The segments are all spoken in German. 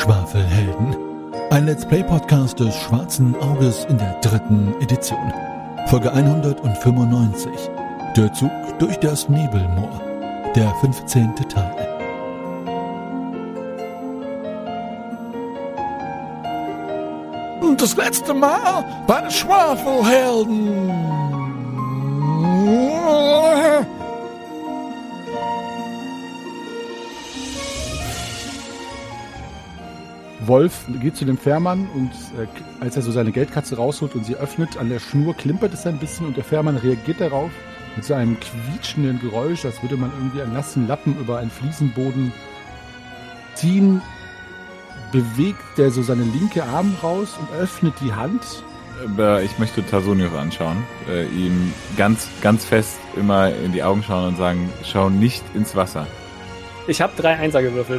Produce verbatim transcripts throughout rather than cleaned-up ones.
Schwafelhelden. Ein Let's Play-Podcast des Schwarzen Auges in der dritten Edition. Folge hundertfünfundneunzig. Der Zug durch das Nebelmoor. Der fünfzehnte Teil. Das letzte Mal bei den Schwafelhelden. Wolf geht zu dem Fährmann und äh, als er so seine Geldkatze rausholt und sie öffnet, an der Schnur klimpert es ein bisschen und der Fährmann reagiert darauf mit so einem quietschenden Geräusch, als würde man irgendwie einen nassen Lappen über einen Fliesenboden ziehen. Bewegt er so seine linke Arm raus und öffnet die Hand. Ich möchte Tasonius anschauen, äh, ihm ganz, ganz fest immer in die Augen schauen und sagen, schau nicht ins Wasser. Ich habe drei Einser gewürfelt.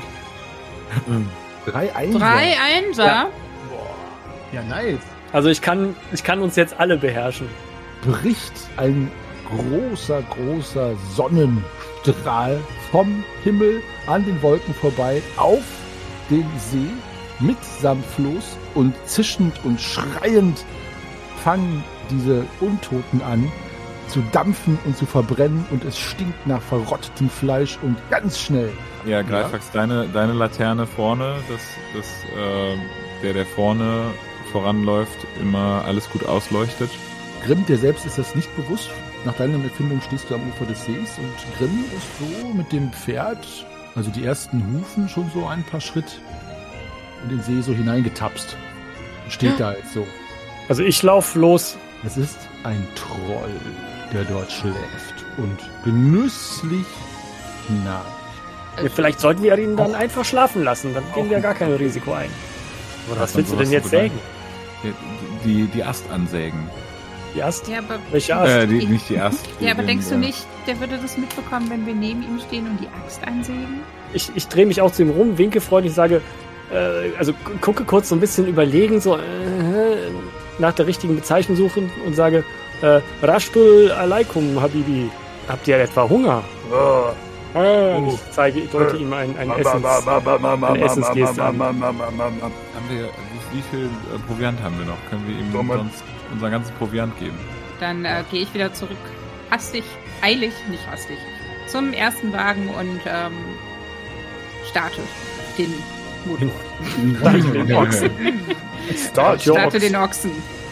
Drei Einser? Drei Einser? Ja. Ja, nice. Also ich kann, ich kann uns jetzt alle beherrschen. Bricht ein großer, großer Sonnenstrahl vom Himmel an den Wolken vorbei auf den See mitsamt Floß und zischend und schreiend fangen diese Untoten an zu dampfen und zu verbrennen und es stinkt nach verrottetem Fleisch und ganz schnell. Ja, Greifax, ja. deine, deine Laterne vorne, dass, dass äh, der, der vorne voranläuft, immer alles gut ausleuchtet. Grimm, dir selbst ist das nicht bewusst. Nach deiner Empfindung stehst du am Ufer des Sees und Grimm ist so mit dem Pferd, also die ersten Hufen, schon so ein paar Schritt in den See so hineingetapst. Steht da jetzt so. Also ich lauf los. Es ist ein Troll, der dort schläft und genüsslich schnarcht. Ja, vielleicht sollten wir ihn dann auch einfach schlafen lassen, dann gehen wir gar kein Risiko ein. Oder was willst du denn jetzt sägen? Die, die Ast ansägen. Die Ast? Ja, aber welche Ast? Äh, die, nicht die Ast. Ja, aber den, denkst du äh, nicht, der würde das mitbekommen, wenn wir neben ihm stehen und die Axt einsägen? Ich, ich drehe mich auch zu ihm rum, winke freundlich, sage, äh, also gucke kurz so ein bisschen überlegen, so äh, nach der richtigen Bezeichnung suchen und sage, äh, Rashtul alaikum, Habibi. Habt ihr etwa Hunger? Oh. Und ich zeige, ich deute ihm ein, ein Essens, eine Essensgeste an. Haben wir, wie, wie viel Proviant haben wir noch? Können wir ihm sonst unseren ganzen Proviant geben? Dann äh, gehe ich wieder zurück, hastig, eilig, nicht hastig, zum ersten Wagen und ähm, starte den Motor. Starte den Ochsen. Starte den Ochsen.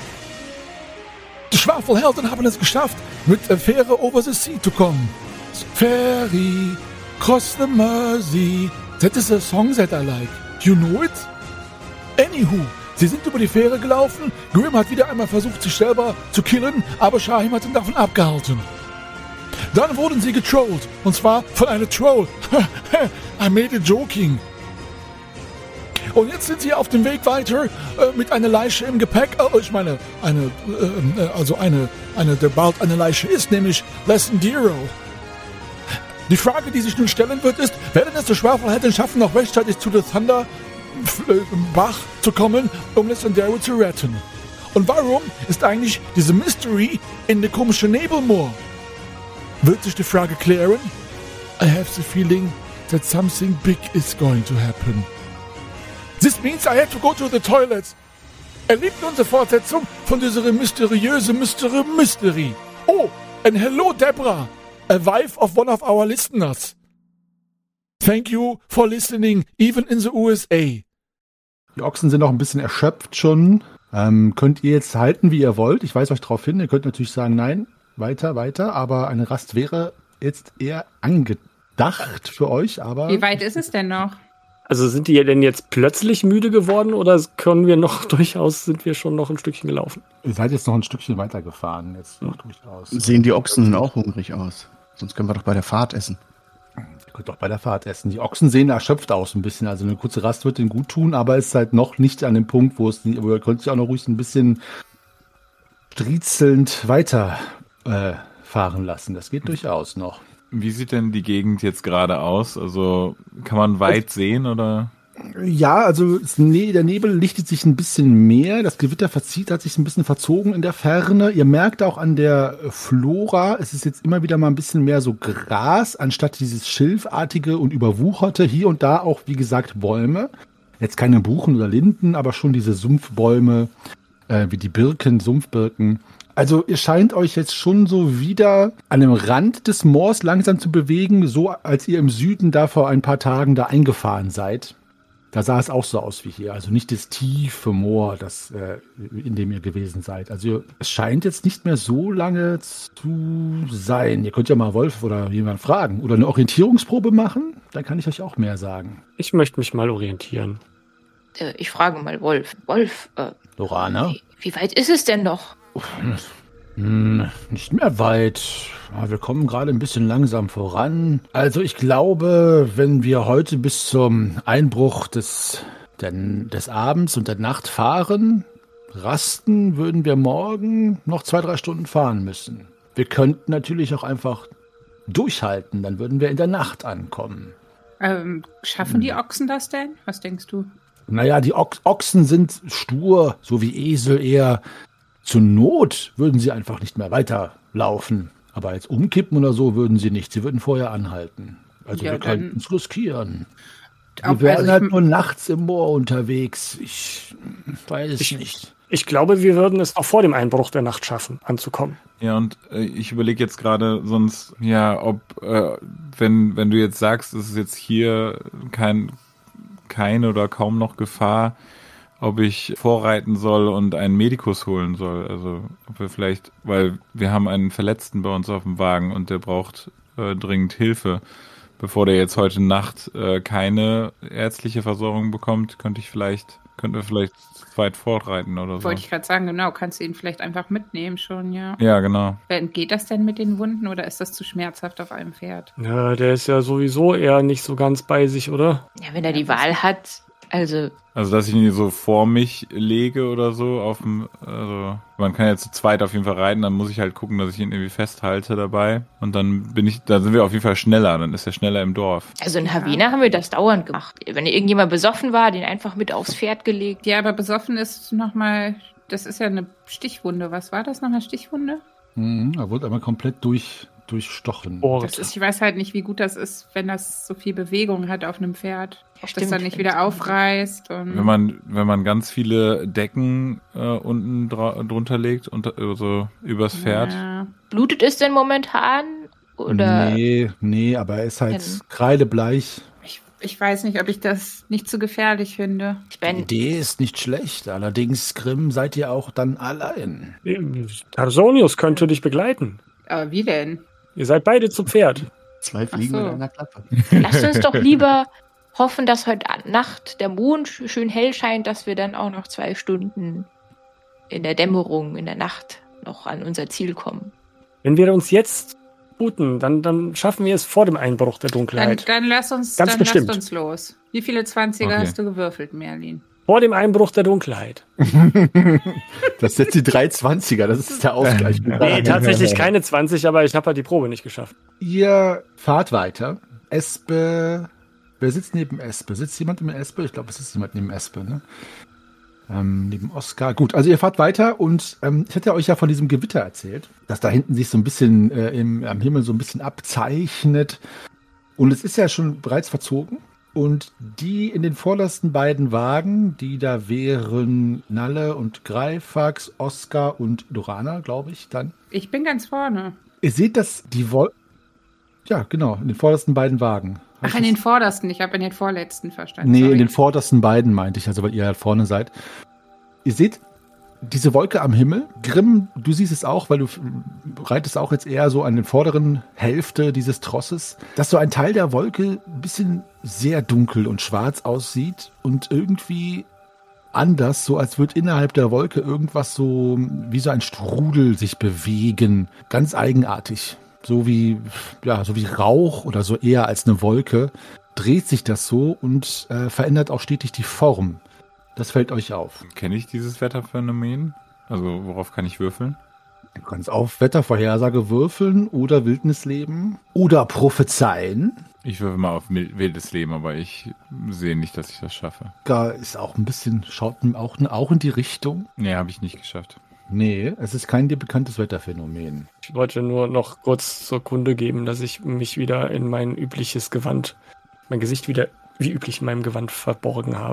Die Schwafelhelden haben es geschafft, mit der Fähre over the sea zu kommen. Ferry, cross the Mersey. That is a song that I like. You know it? Anywho, sie sind über die Fähre gelaufen. Grimm hat wieder einmal versucht, sich selber zu killen, aber Shahim hat ihn davon abgehalten. Dann wurden sie getrollt, und zwar von einem Troll. I made it joking. Und jetzt sind sie auf dem Weg weiter äh, mit einer Leiche im Gepäck. Oh, ich meine, eine, äh, also eine, eine, der bald eine Leiche ist, nämlich Lessendiro. Die Frage, die sich nun stellen wird, ist, werden es die Schwafelhelden schaffen, noch rechtzeitig zu der Thunderbach zu kommen, um Lessendiro zu retten? Und warum ist eigentlich diese Mystery in der komischen Nebelmoor? Wird sich die Frage klären? I have the feeling that something big is going to happen. This means I have to go to the toilet. Erlebt unsere Fortsetzung von dieser mysteriösen Mystery Mystery. Oh, and hello Deborah, a wife of one of our listeners. Thank you for listening, even in the U S A. Die Ochsen sind noch ein bisschen erschöpft schon. Ähm, könnt ihr jetzt halten, wie ihr wollt? Ich weise euch darauf hin. Ihr könnt natürlich sagen, nein, weiter, weiter. Aber eine Rast wäre jetzt eher angedacht für euch. Aber wie weit ist es denn noch? Also sind die denn jetzt plötzlich müde geworden oder können wir noch durchaus, sind wir schon noch ein Stückchen gelaufen? Ihr seid jetzt noch ein Stückchen weitergefahren, jetzt noch durchaus. Sehen die Ochsen denn auch hungrig aus? Sonst können wir doch bei der Fahrt essen. Ihr könnt doch bei der Fahrt essen. Die Ochsen sehen erschöpft aus ein bisschen, also eine kurze Rast wird ihnen gut tun, aber es ist halt noch nicht an dem Punkt, wo es, wo ihr könnt sich auch noch ruhig ein bisschen striezelnd weiter äh, fahren lassen. Das geht durchaus noch. Wie sieht denn die Gegend jetzt gerade aus? Also kann man weit sehen oder? Ja, also der Nebel lichtet sich ein bisschen mehr. Das Gewitter verzieht, hat sich ein bisschen verzogen in der Ferne. Ihr merkt auch an der Flora, es ist jetzt immer wieder mal ein bisschen mehr so Gras, anstatt dieses Schilfartige und Überwucherte. Hier und da auch, wie gesagt, Bäume. Jetzt keine Buchen oder Linden, aber schon diese Sumpfbäume, äh, wie die Birken, Sumpfbirken. Also ihr scheint euch jetzt schon so wieder an dem Rand des Moors langsam zu bewegen, so als ihr im Süden da vor ein paar Tagen da eingefahren seid. Da sah es auch so aus wie hier. Also nicht das tiefe Moor, das, äh, in dem ihr gewesen seid. Also ihr, es scheint jetzt nicht mehr so lange zu sein. Ihr könnt ja mal Wolf oder jemanden fragen oder eine Orientierungsprobe machen. Dann kann ich euch auch mehr sagen. Ich möchte mich mal orientieren. Äh, ich frage mal Wolf. Wolf, äh, Lorana? wie, wie weit ist es denn noch? Hm, nicht mehr weit. Ja, wir kommen gerade ein bisschen langsam voran. Also ich glaube, wenn wir heute bis zum Einbruch des, der, des Abends und der Nacht fahren, rasten, würden wir morgen noch zwei, drei Stunden fahren müssen. Wir könnten natürlich auch einfach durchhalten, dann würden wir in der Nacht ankommen. Ähm, schaffen die Ochsen das denn? Was denkst du? Naja, die Ochs Ochsen sind stur, so wie Esel eher. Zur Not würden sie einfach nicht mehr weiterlaufen. Aber jetzt umkippen oder so würden sie nicht. Sie würden vorher anhalten. Also Ja, wir dann- könnten es riskieren. Auch- Wir wären also ich- halt nur nachts im Moor unterwegs. Ich weiß es nicht. Ich glaube, wir würden es auch vor dem Einbruch der Nacht schaffen, anzukommen. Ja, und äh, ich überlege jetzt gerade sonst, ja, ob, äh, wenn, wenn du jetzt sagst, es ist jetzt hier kein, keine oder kaum noch Gefahr, ob ich vorreiten soll und einen Medikus holen soll. Also, ob wir vielleicht, weil wir haben einen Verletzten bei uns auf dem Wagen und der braucht äh, dringend Hilfe. Bevor der jetzt heute Nacht äh, keine ärztliche Versorgung bekommt, könnte ich vielleicht, könnten wir vielleicht weit fortreiten oder so. Wollte ich gerade sagen, genau, kannst du ihn vielleicht einfach mitnehmen schon, ja. Ja, genau. Geht das denn mit den Wunden oder ist das zu schmerzhaft auf einem Pferd? Ja, der ist ja sowieso eher nicht so ganz bei sich, oder? Ja, wenn er die Wahl hat, also Also, dass ich ihn so vor mich lege oder so auf dem, also, man kann ja zu zweit auf jeden Fall reiten, dann muss ich halt gucken, dass ich ihn irgendwie festhalte dabei. Und dann bin ich, da sind wir auf jeden Fall schneller, dann ist er schneller im Dorf. Also in Havena haben wir das dauernd gemacht. Wenn irgendjemand besoffen war, den einfach mit aufs Pferd gelegt. Ja, aber besoffen ist nochmal, das ist ja eine Stichwunde. Was war das nochmal, Stichwunde? Mhm, er wurde einmal komplett durch, durchstochen. Oh, Das ist, ich weiß halt nicht, wie gut das ist, wenn das so viel Bewegung hat auf einem Pferd. Ja, Ob das stimmt, dann nicht wenn- wieder aufreißt. Und Wenn man, wenn man ganz viele Decken äh, unten dra drunter legt, unter, also übers Pferd. Ja. Blutet es denn momentan? Oder? Nee, nee, aber er ist halt Kennen. kreidebleich. Ich, ich weiß nicht, ob ich das nicht so gefährlich finde. Ich Die meine, Idee ist nicht schlecht. Allerdings, Grimm, seid ihr auch dann allein. Tarsonius könnte dich begleiten. Aber wie denn? Ihr seid beide zu Pferd. Zwei Ach Fliegen so. mit einer Klappe. lasst uns doch lieber hoffen, dass heute Nacht der Mond schön hell scheint, dass wir dann auch noch zwei Stunden in der Dämmerung, in der Nacht noch an unser Ziel kommen. Wenn wir uns jetzt sputen, dann, dann schaffen wir es vor dem Einbruch der Dann, Dunkelheit. dann lass uns, Ganz dann bestimmt. lasst uns los. Wie viele Zwanziger Okay. hast du gewürfelt, Merlin? Vor dem Einbruch der Dunkelheit. Das sind die drei Zwanziger, das ist der Ausgleich. Nee, tatsächlich keine zwanzig, aber ich habe halt die Probe nicht geschafft. Ihr fahrt weiter. Espe. Wer sitzt neben Espe? Sitzt jemand neben Espe? Ich glaube, es sitzt jemand neben Espe, ne? Ähm, neben Oskar. Gut, also ihr fahrt weiter und ähm, ich hatte euch ja von diesem Gewitter erzählt, dass da hinten sich so ein bisschen äh, im, am Himmel so ein bisschen abzeichnet. Und es ist ja schon bereits verzogen. Und die in den vordersten beiden Wagen, die da wären Nalle und Greifax, Oskar und Dorana, glaube ich, dann. Ich bin ganz vorne. Ihr seht, dass die Wolken. Ja, genau, in den vordersten beiden Wagen. Ach, in den vordersten. Ich habe in den vorletzten verstanden. Nee, Sorry. in den vordersten beiden meinte ich, also weil ihr halt vorne seid. Ihr seht diese Wolke am Himmel. Grimm, du siehst es auch, weil du f- reitest auch jetzt eher so an der vorderen Hälfte dieses Trosses, dass so ein Teil der Wolke ein bisschen sehr dunkel und schwarz aussieht und irgendwie anders, so als würde innerhalb der Wolke irgendwas so wie so ein Strudel sich bewegen. Ganz eigenartig. So wie, ja, so wie Rauch oder so eher als eine Wolke dreht sich das so und äh, verändert auch stetig die Form. Das fällt euch auf. Kenne ich dieses Wetterphänomen? Also, worauf kann ich würfeln? Du kannst auf Wettervorhersage würfeln oder Wildnisleben oder prophezeien. Ich würfel mal auf mil- wildes Leben, aber ich sehe nicht, dass ich das schaffe. Da ist auch ein bisschen, schaut auch, auch in die Richtung. Nee, habe ich nicht geschafft. Nee, es ist kein dir bekanntes Wetterphänomen. Ich wollte nur noch kurz zur Kunde geben, dass ich mich wieder in mein übliches Gewand, mein Gesicht wieder wie üblich in meinem Gewand verborgen habe.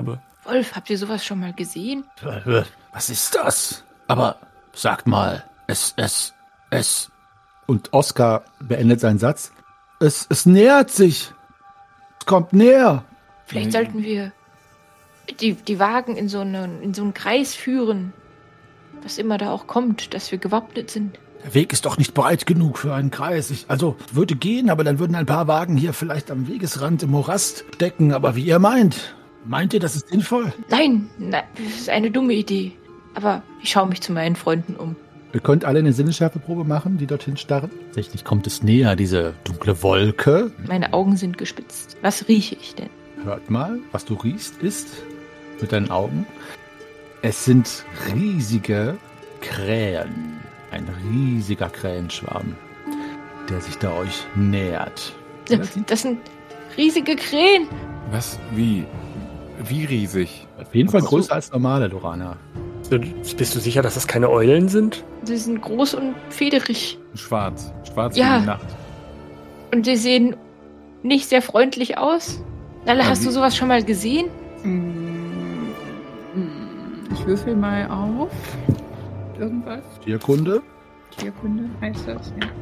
Wolf, habt ihr sowas schon mal gesehen? Was ist das? Aber sagt mal, es, es, es. Und Oskar beendet seinen Satz. Es, es nähert sich. Es kommt näher. Vielleicht sollten wir die, die Wagen in so, einen, in so einen Kreis führen. Was immer da auch kommt, dass wir gewappnet sind. Der Weg ist doch nicht breit genug für einen Kreis. Ich, also, würde gehen, aber dann würden ein paar Wagen hier vielleicht am Wegesrand im Morast stecken. Aber wie ihr meint. Meint ihr, das ist sinnvoll? Nein, nein, das ist eine dumme Idee. Aber ich schaue mich zu meinen Freunden um. Ihr könnt alle eine Sinnesschärfeprobe machen, die dorthin starren. Tatsächlich kommt es näher, diese dunkle Wolke. Meine Augen sind gespitzt. Was rieche ich denn? Hört mal, was du riechst, ist mit deinen Augen. Es sind riesige Krähen. Ein riesiger Krähenschwarm, der sich da euch nähert. Das sind riesige Krähen. Was? Wie? Wie riesig? Auf jeden Fall größer als normale, Lorana. Bist du sicher, dass das keine Eulen sind? Sie sind groß und federig. Schwarz. Schwarz Ja. wie die Nacht. Und sie sehen nicht sehr freundlich aus. Nala, Ja, hast wie- du sowas schon mal gesehen? Mm, Ich würfel mal auf. Irgendwas. Tierkunde. Tierkunde heißt das, ja.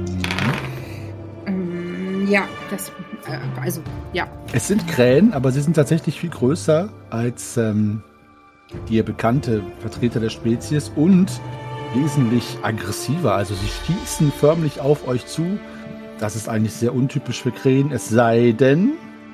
Ähm, ja, das, äh, also, ja. Es sind Krähen, aber sie sind tatsächlich viel größer als ähm, die bekannte Vertreter der Spezies und wesentlich aggressiver. Also sie schießen förmlich auf euch zu. Das ist eigentlich sehr untypisch für Krähen, es sei denn,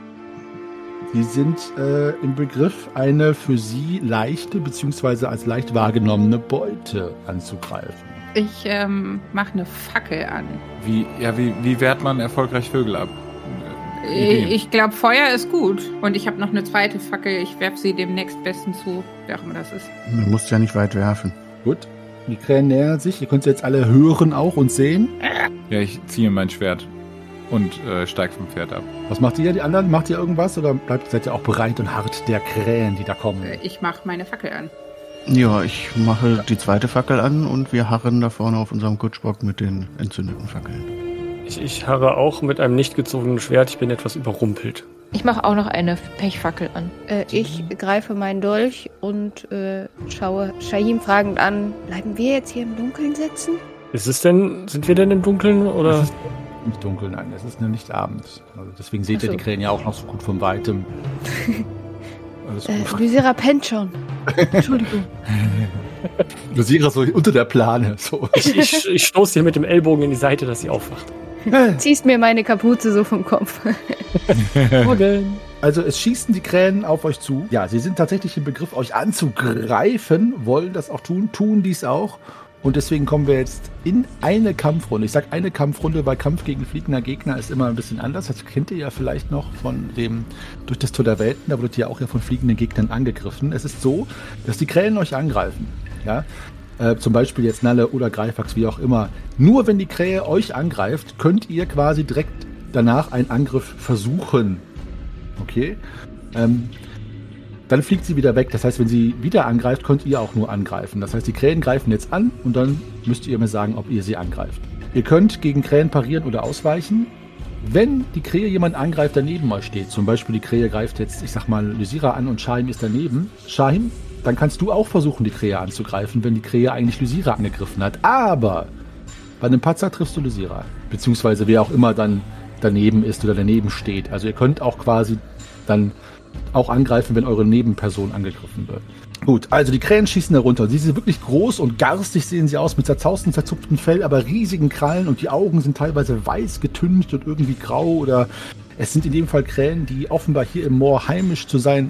sie sind äh, im Begriff, eine für sie leichte bzw. als leicht wahrgenommene Beute anzugreifen. Ich ähm, mache eine Fackel an. Wie, ja, wie, wie wehrt man erfolgreich Vögel ab? Äh, Ideen. Ich glaube, Feuer ist gut. Und ich habe noch eine zweite Fackel. Ich werfe sie dem nächstbesten zu, wer auch immer das ist. Du musst ja nicht weit werfen. Gut, die Krähen nähern sich. Ihr könnt sie jetzt alle hören auch und sehen. Ja, ich ziehe mein Schwert und äh, steig vom Pferd ab. Was macht ihr, die anderen? Macht ihr irgendwas oder bleibt, seid ihr auch bereit und hart der Krähen, die da kommen? Äh, Ich mache meine Fackel an. Ja, ich mache die zweite Fackel an und wir harren da vorne auf unserem Kutschbock mit den entzündeten Fackeln. Ich, ich harre auch mit einem nicht gezogenen Schwert. Ich bin etwas überrumpelt. Ich mache auch noch eine Pechfackel an. Äh, ich greife meinen Dolch und äh, schaue Shahim fragend an. Bleiben wir jetzt hier im Dunkeln sitzen? Ist es denn, sind wir denn im Dunkeln oder? Es ist nicht dunkel, nein, es ist nur nicht Abend. Also deswegen seht ihr Ach so. die Krähen ja auch noch so gut von Weitem. Alles Äh, gut. Lysira pennt schon. Entschuldigung. Du siehst so unter der Plane. So. Ich, ich, ich stoße hier mit dem Ellbogen in die Seite, dass sie aufwacht. Ziehst mir meine Kapuze so vom Kopf. Morgen. Also es schießen die Krähen auf euch zu. Ja, sie sind tatsächlich im Begriff, euch anzugreifen, wollen das auch tun, tun dies auch. Und deswegen kommen wir jetzt in eine Kampfrunde. Ich sage eine Kampfrunde, weil Kampf gegen fliegender Gegner ist immer ein bisschen anders. Das kennt ihr ja vielleicht noch von dem durch das Tor der Welten. Da wurdet ihr auch ja von fliegenden Gegnern angegriffen. Es ist so, dass die Krähen euch angreifen. Ja, äh, zum Beispiel jetzt Nalle oder Greifax, wie auch immer. Nur wenn die Krähe euch angreift, könnt ihr quasi direkt danach einen Angriff versuchen. Okay? Ähm, Dann fliegt sie wieder weg. Das heißt, wenn sie wieder angreift, könnt ihr auch nur angreifen. Das heißt, die Krähen greifen jetzt an und dann müsst ihr mir sagen, ob ihr sie angreift. Ihr könnt gegen Krähen parieren oder ausweichen. Wenn die Krähe jemand angreift, der neben euch steht, zum Beispiel die Krähe greift jetzt, ich sag mal, Lysira an und Shahim ist daneben. Shahim, dann kannst du auch versuchen, die Krähe anzugreifen, wenn die Krähe eigentlich Lysira angegriffen hat. Aber bei einem Patzer triffst du Lysira. Beziehungsweise wer auch immer dann daneben ist oder daneben steht. Also ihr könnt auch quasi dann auch angreifen, wenn eure Nebenperson angegriffen wird. Gut, also die Krähen schießen herunter. Sie sind wirklich groß und garstig sehen sie aus, mit zerzausten, zerzupftem Fell, aber riesigen Krallen und die Augen sind teilweise weiß getüncht und irgendwie grau oder es sind in dem Fall Krähen, die offenbar hier im Moor heimisch zu sein,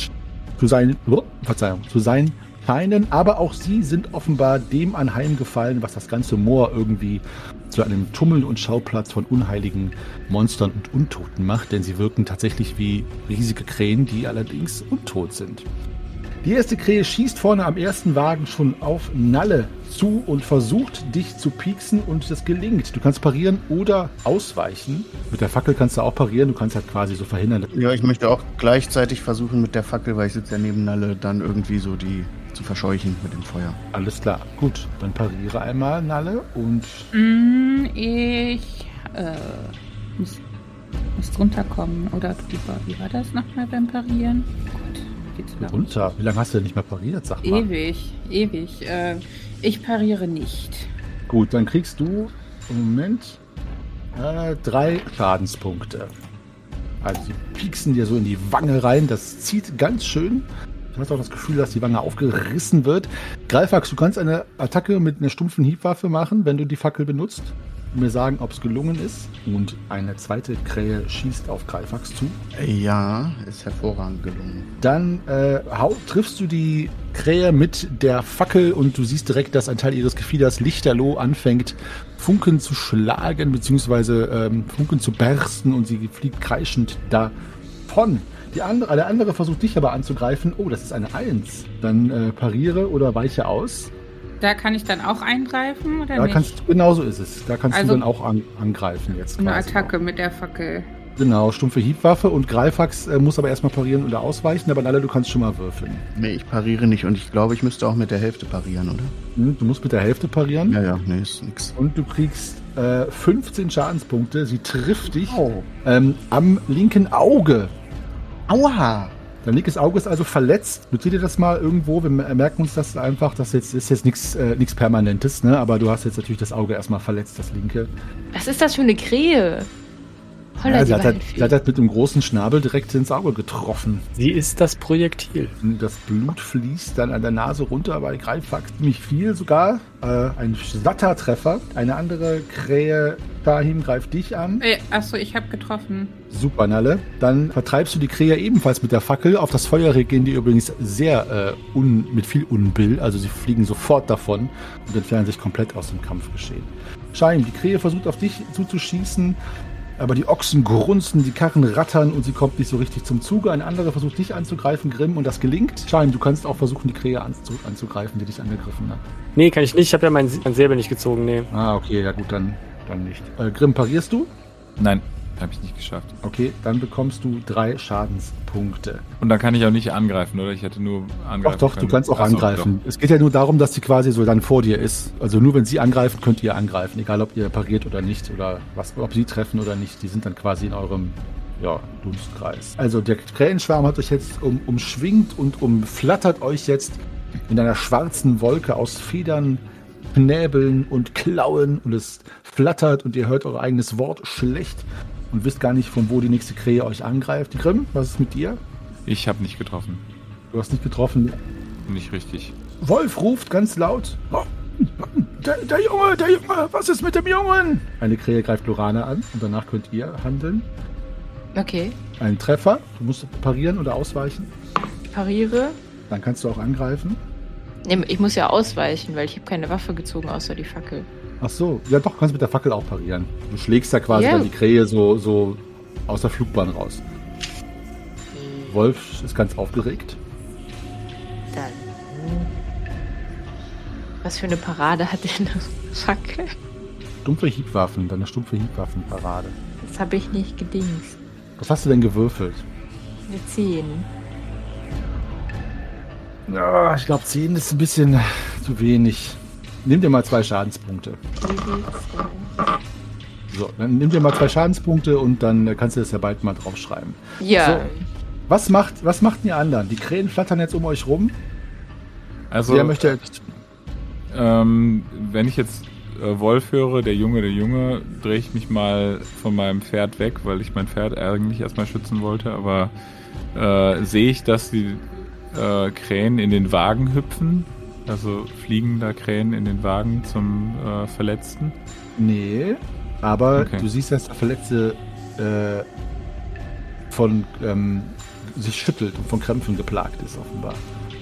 zu sein, oh, Verzeihung, zu sein scheinen, aber auch sie sind offenbar dem anheimgefallen, was das ganze Moor irgendwie zu einem Tummel und Schauplatz von unheiligen Monstern und Untoten macht, denn sie wirken tatsächlich wie riesige Krähen, die allerdings untot sind. Die erste Krähe schießt vorne am ersten Wagen schon auf Nalle zu und versucht, dich zu pieksen und das gelingt. Du kannst parieren oder ausweichen. Mit der Fackel kannst du auch parieren, du kannst halt quasi so verhindern. Ja, ich möchte auch gleichzeitig versuchen mit der Fackel, weil ich sitze ja neben Nalle, dann irgendwie so die zu verscheuchen mit dem Feuer. Alles klar, gut. Dann pariere einmal, Nalle, und Mm, Ich äh, muss, muss drunter kommen. Oder wie war, wie war das nochmal beim Parieren? Gut. Viel zu Geh lang. runter. Wie lange hast du denn nicht mehr pariert, sag mal? Ewig, ewig. Äh, ich pariere nicht. Gut, dann kriegst du im Moment äh, drei Schadenspunkte. Also sie pieksen dir so in die Wange rein. Das zieht ganz schön. Du hast auch das Gefühl, dass die Wange aufgerissen wird. Greifax, du kannst eine Attacke mit einer stumpfen Hiebwaffe machen, wenn du die Fackel benutzt. Und mir sagen, ob es gelungen ist. Und eine zweite Krähe schießt auf Greifax zu. Ja, ist hervorragend gelungen. Dann äh, hau, triffst du die Krähe mit der Fackel und du siehst direkt, dass ein Teil ihres Gefieders lichterloh anfängt, Funken zu schlagen, beziehungsweise ähm, Funken zu bersten und sie fliegt kreischend davon. Die andere, der andere versucht dich aber anzugreifen. Oh, das ist eine Eins. Dann äh, pariere oder weiche aus. Da kann ich dann auch eingreifen oder Da nicht? kannst, genau so ist es. Da kannst Also du dann auch an, angreifen jetzt. Eine quasi Attacke noch. mit der Fackel. Genau, stumpfe Hiebwaffe und Greifax äh, muss aber erstmal parieren oder ausweichen, aber alle, du kannst schon mal würfeln. Nee, ich pariere nicht und ich glaube, ich müsste auch mit der Hälfte parieren, oder? Hm, du musst mit der Hälfte parieren. Ja, ja, nee, ist nix. Und du kriegst äh, fünfzehn Schadenspunkte. Sie trifft dich Oh. ähm, am linken Auge. Aua! Dein linkes Auge ist also verletzt. Notiert dir das mal irgendwo. Wir merken uns das einfach. Das jetzt, ist jetzt nichts äh, nichts Permanentes, ne? Aber du hast jetzt natürlich das Auge erstmal verletzt, das linke. Was ist das für eine Krähe? Holla, Ja, die sie, hat halt, Waldfee. sie hat halt mit dem großen Schnabel direkt ins Auge getroffen. Sie ist das Projektil. Und das Blut fließt dann an der Nase runter bei Greifax ziemlich viel sogar. Äh, ein satter Treffer. Eine andere Krähe, Tahim, greift dich an. Äh, achso, ich habe getroffen. Super, Nalle. Dann vertreibst du die Krähe ebenfalls mit der Fackel. Auf das Feuer reagieren die übrigens sehr äh, un, mit viel Unbill. Also sie fliegen sofort davon und entfernen sich komplett aus dem Kampfgeschehen. Shaim, die Krähe versucht auf dich zuzuschießen, aber die Ochsen grunzen, die Karren rattern und sie kommt nicht so richtig zum Zuge. Ein anderer versucht dich anzugreifen, Grimm, und das gelingt. Shaim, du kannst auch versuchen, die Krähe anzu anzugreifen, die dich angegriffen hat. Nee, kann ich nicht. Ich habe ja mein, mein Säbel nicht gezogen, nee. Ah, okay, ja gut, dann, dann nicht. Äh, Grimm, parierst du? Nein, habe ich nicht geschafft. Okay, dann bekommst du drei Schadenspunkte. Und dann kann ich auch nicht angreifen, oder? Ich hätte nur angreifen Doch, doch, können. du kannst auch Ach so, angreifen. Es geht ja nur darum, dass sie quasi so dann vor dir ist. Also nur wenn sie angreifen, könnt ihr angreifen. Egal, ob ihr pariert oder nicht oder was, ob sie treffen oder nicht. Die sind dann quasi in eurem ja, Dunstkreis. Also der Krähenschwarm hat euch jetzt um, umschwingt und umflattert euch jetzt in einer schwarzen Wolke aus Federn, Knäbeln und Klauen. Und es flattert und ihr hört euer eigenes Wort schlecht und wisst gar nicht, von wo die nächste Krähe euch angreift. Die Grimm, was ist mit dir? Ich habe nicht getroffen. Du hast nicht getroffen. Nicht richtig. Wolf ruft ganz laut. "Oh, Der, der Junge, der Junge, was ist mit dem Jungen? Eine Krähe greift Lorana an und danach könnt ihr handeln. Okay, Ein Treffer, du musst parieren oder ausweichen. ich pariere. Dann kannst du auch angreifen. Nee, ich muss ja ausweichen, weil ich habe keine Waffe gezogen, außer die Fackel. Ach so, ja doch, kannst mit der Fackel auch parieren. Du schlägst da quasi Ja. dann die Krähe so, so aus der Flugbahn raus. Wolf ist ganz aufgeregt. Dann. Was für eine Parade hat denn eine Fackel? Stumpfe Hiebwaffen, deine stumpfe Hiebwaffenparade. Das habe ich nicht gedingst. Was hast du denn gewürfelt? Eine zehn. Ja, ich glaube, zehn ist ein bisschen zu wenig. Nimm dir mal zwei Schadenspunkte. So, dann nimm dir mal zwei Schadenspunkte und dann kannst du das ja bald mal draufschreiben. Ja. So. Was macht, was macht denn ihr anderen? Die Krähen flattern jetzt um euch rum. Also, Wer möchte jetzt? ähm, wenn ich jetzt äh, Wolf höre, der Junge, der Junge, drehe ich mich mal von meinem Pferd weg, weil ich mein Pferd eigentlich erstmal schützen wollte, aber äh, sehe ich, dass die äh, Krähen in den Wagen hüpfen? Also fliegen da Krähen in den Wagen zum äh, Verletzten? Nee, aber Okay. du siehst, dass der Verletzte äh, von ähm, sich schüttelt und von Krämpfen geplagt ist, offenbar.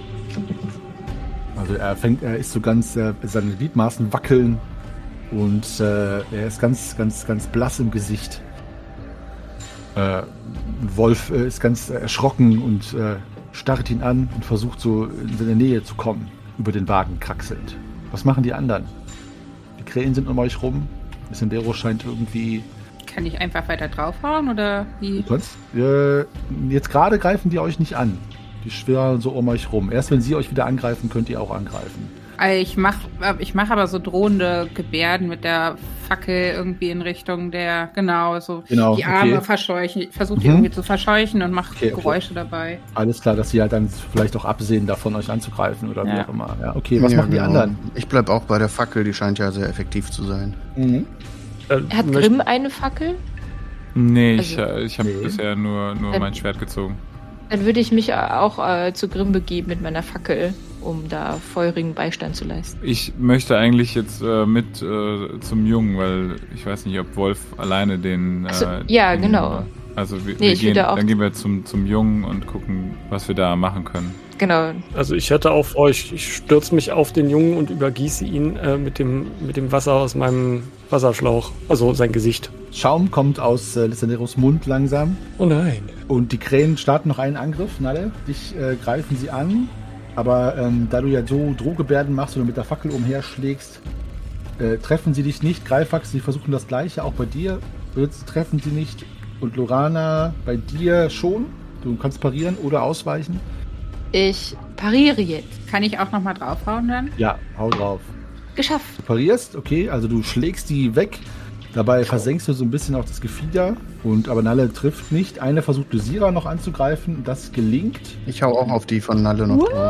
Also er fängt, er ist so ganz, äh, seine Gliedmaßen wackeln und äh, er ist ganz, ganz, ganz blass im Gesicht. Äh, Wolf äh, ist ganz erschrocken und äh, starrt ihn an und versucht so in seine Nähe zu kommen, über den Wagen kraxelnd. Was machen die anderen? Die Krähen sind um euch rum. Sendero scheint irgendwie... Kann ich einfach weiter draufhauen oder wie? Du kannst, äh, jetzt gerade greifen die euch nicht an. Die schwirren so um euch rum. Erst wenn sie euch wieder angreifen, könnt ihr auch angreifen. Ich mach, ich mach aber so drohende Gebärden mit der Fackel irgendwie in Richtung der, genau, so Genau, die Arme okay. verscheuchen. Versuche die Mhm. irgendwie zu verscheuchen und mache Okay, okay. Geräusche dabei. Alles klar, dass sie halt dann vielleicht auch absehen, davon euch anzugreifen oder wie Ja. auch immer. Ja, okay, was Ja, machen die genau. anderen? Ich bleib auch bei der Fackel, die scheint ja sehr effektiv zu sein. Mhm. Äh, Hat möcht- Grimm eine Fackel? Nee, ich, Also- äh, ich habe Nee. bisher nur, nur Dann- mein Schwert gezogen. Dann würde ich mich auch äh, zu Grimm begeben mit meiner Fackel, um da feurigen Beistand zu leisten. Ich möchte eigentlich jetzt äh, mit äh, zum Jungen, weil ich weiß nicht, ob Wolf alleine den... Äh, Ach so, ja, den- genau. Also wir, Nee, wir ich gehen, würde auch- dann gehen wir zum, zum Jungen und gucken, was wir da machen können. Genau. Also ich hätte auf euch, ich stürze mich auf den Jungen und übergieße ihn äh, mit, dem, mit dem Wasser aus meinem Wasserschlauch. Also sein Gesicht. Schaum kommt aus äh, Lissaneros Mund langsam. Oh nein. Und die Krähen starten noch einen Angriff, Nalle. Dich äh, greifen sie an. Aber ähm, da du ja so Drohgebärden machst und mit der Fackel umherschlägst, äh, treffen sie dich nicht. Greifax, sie versuchen das Gleiche, auch bei dir. Jetzt treffen sie nicht. Und Lorana, bei dir schon. Du kannst parieren oder ausweichen. Ich pariere jetzt. Kann ich auch nochmal draufhauen dann? Ja, hau drauf. Geschafft. Du parierst, okay, also du schlägst die weg. Dabei versenkst du so ein bisschen auch das Gefieder. Und aber Nalle trifft nicht. Eine versucht Lysira noch anzugreifen. Das gelingt. Ich hau auch auf die von Nalle noch drauf.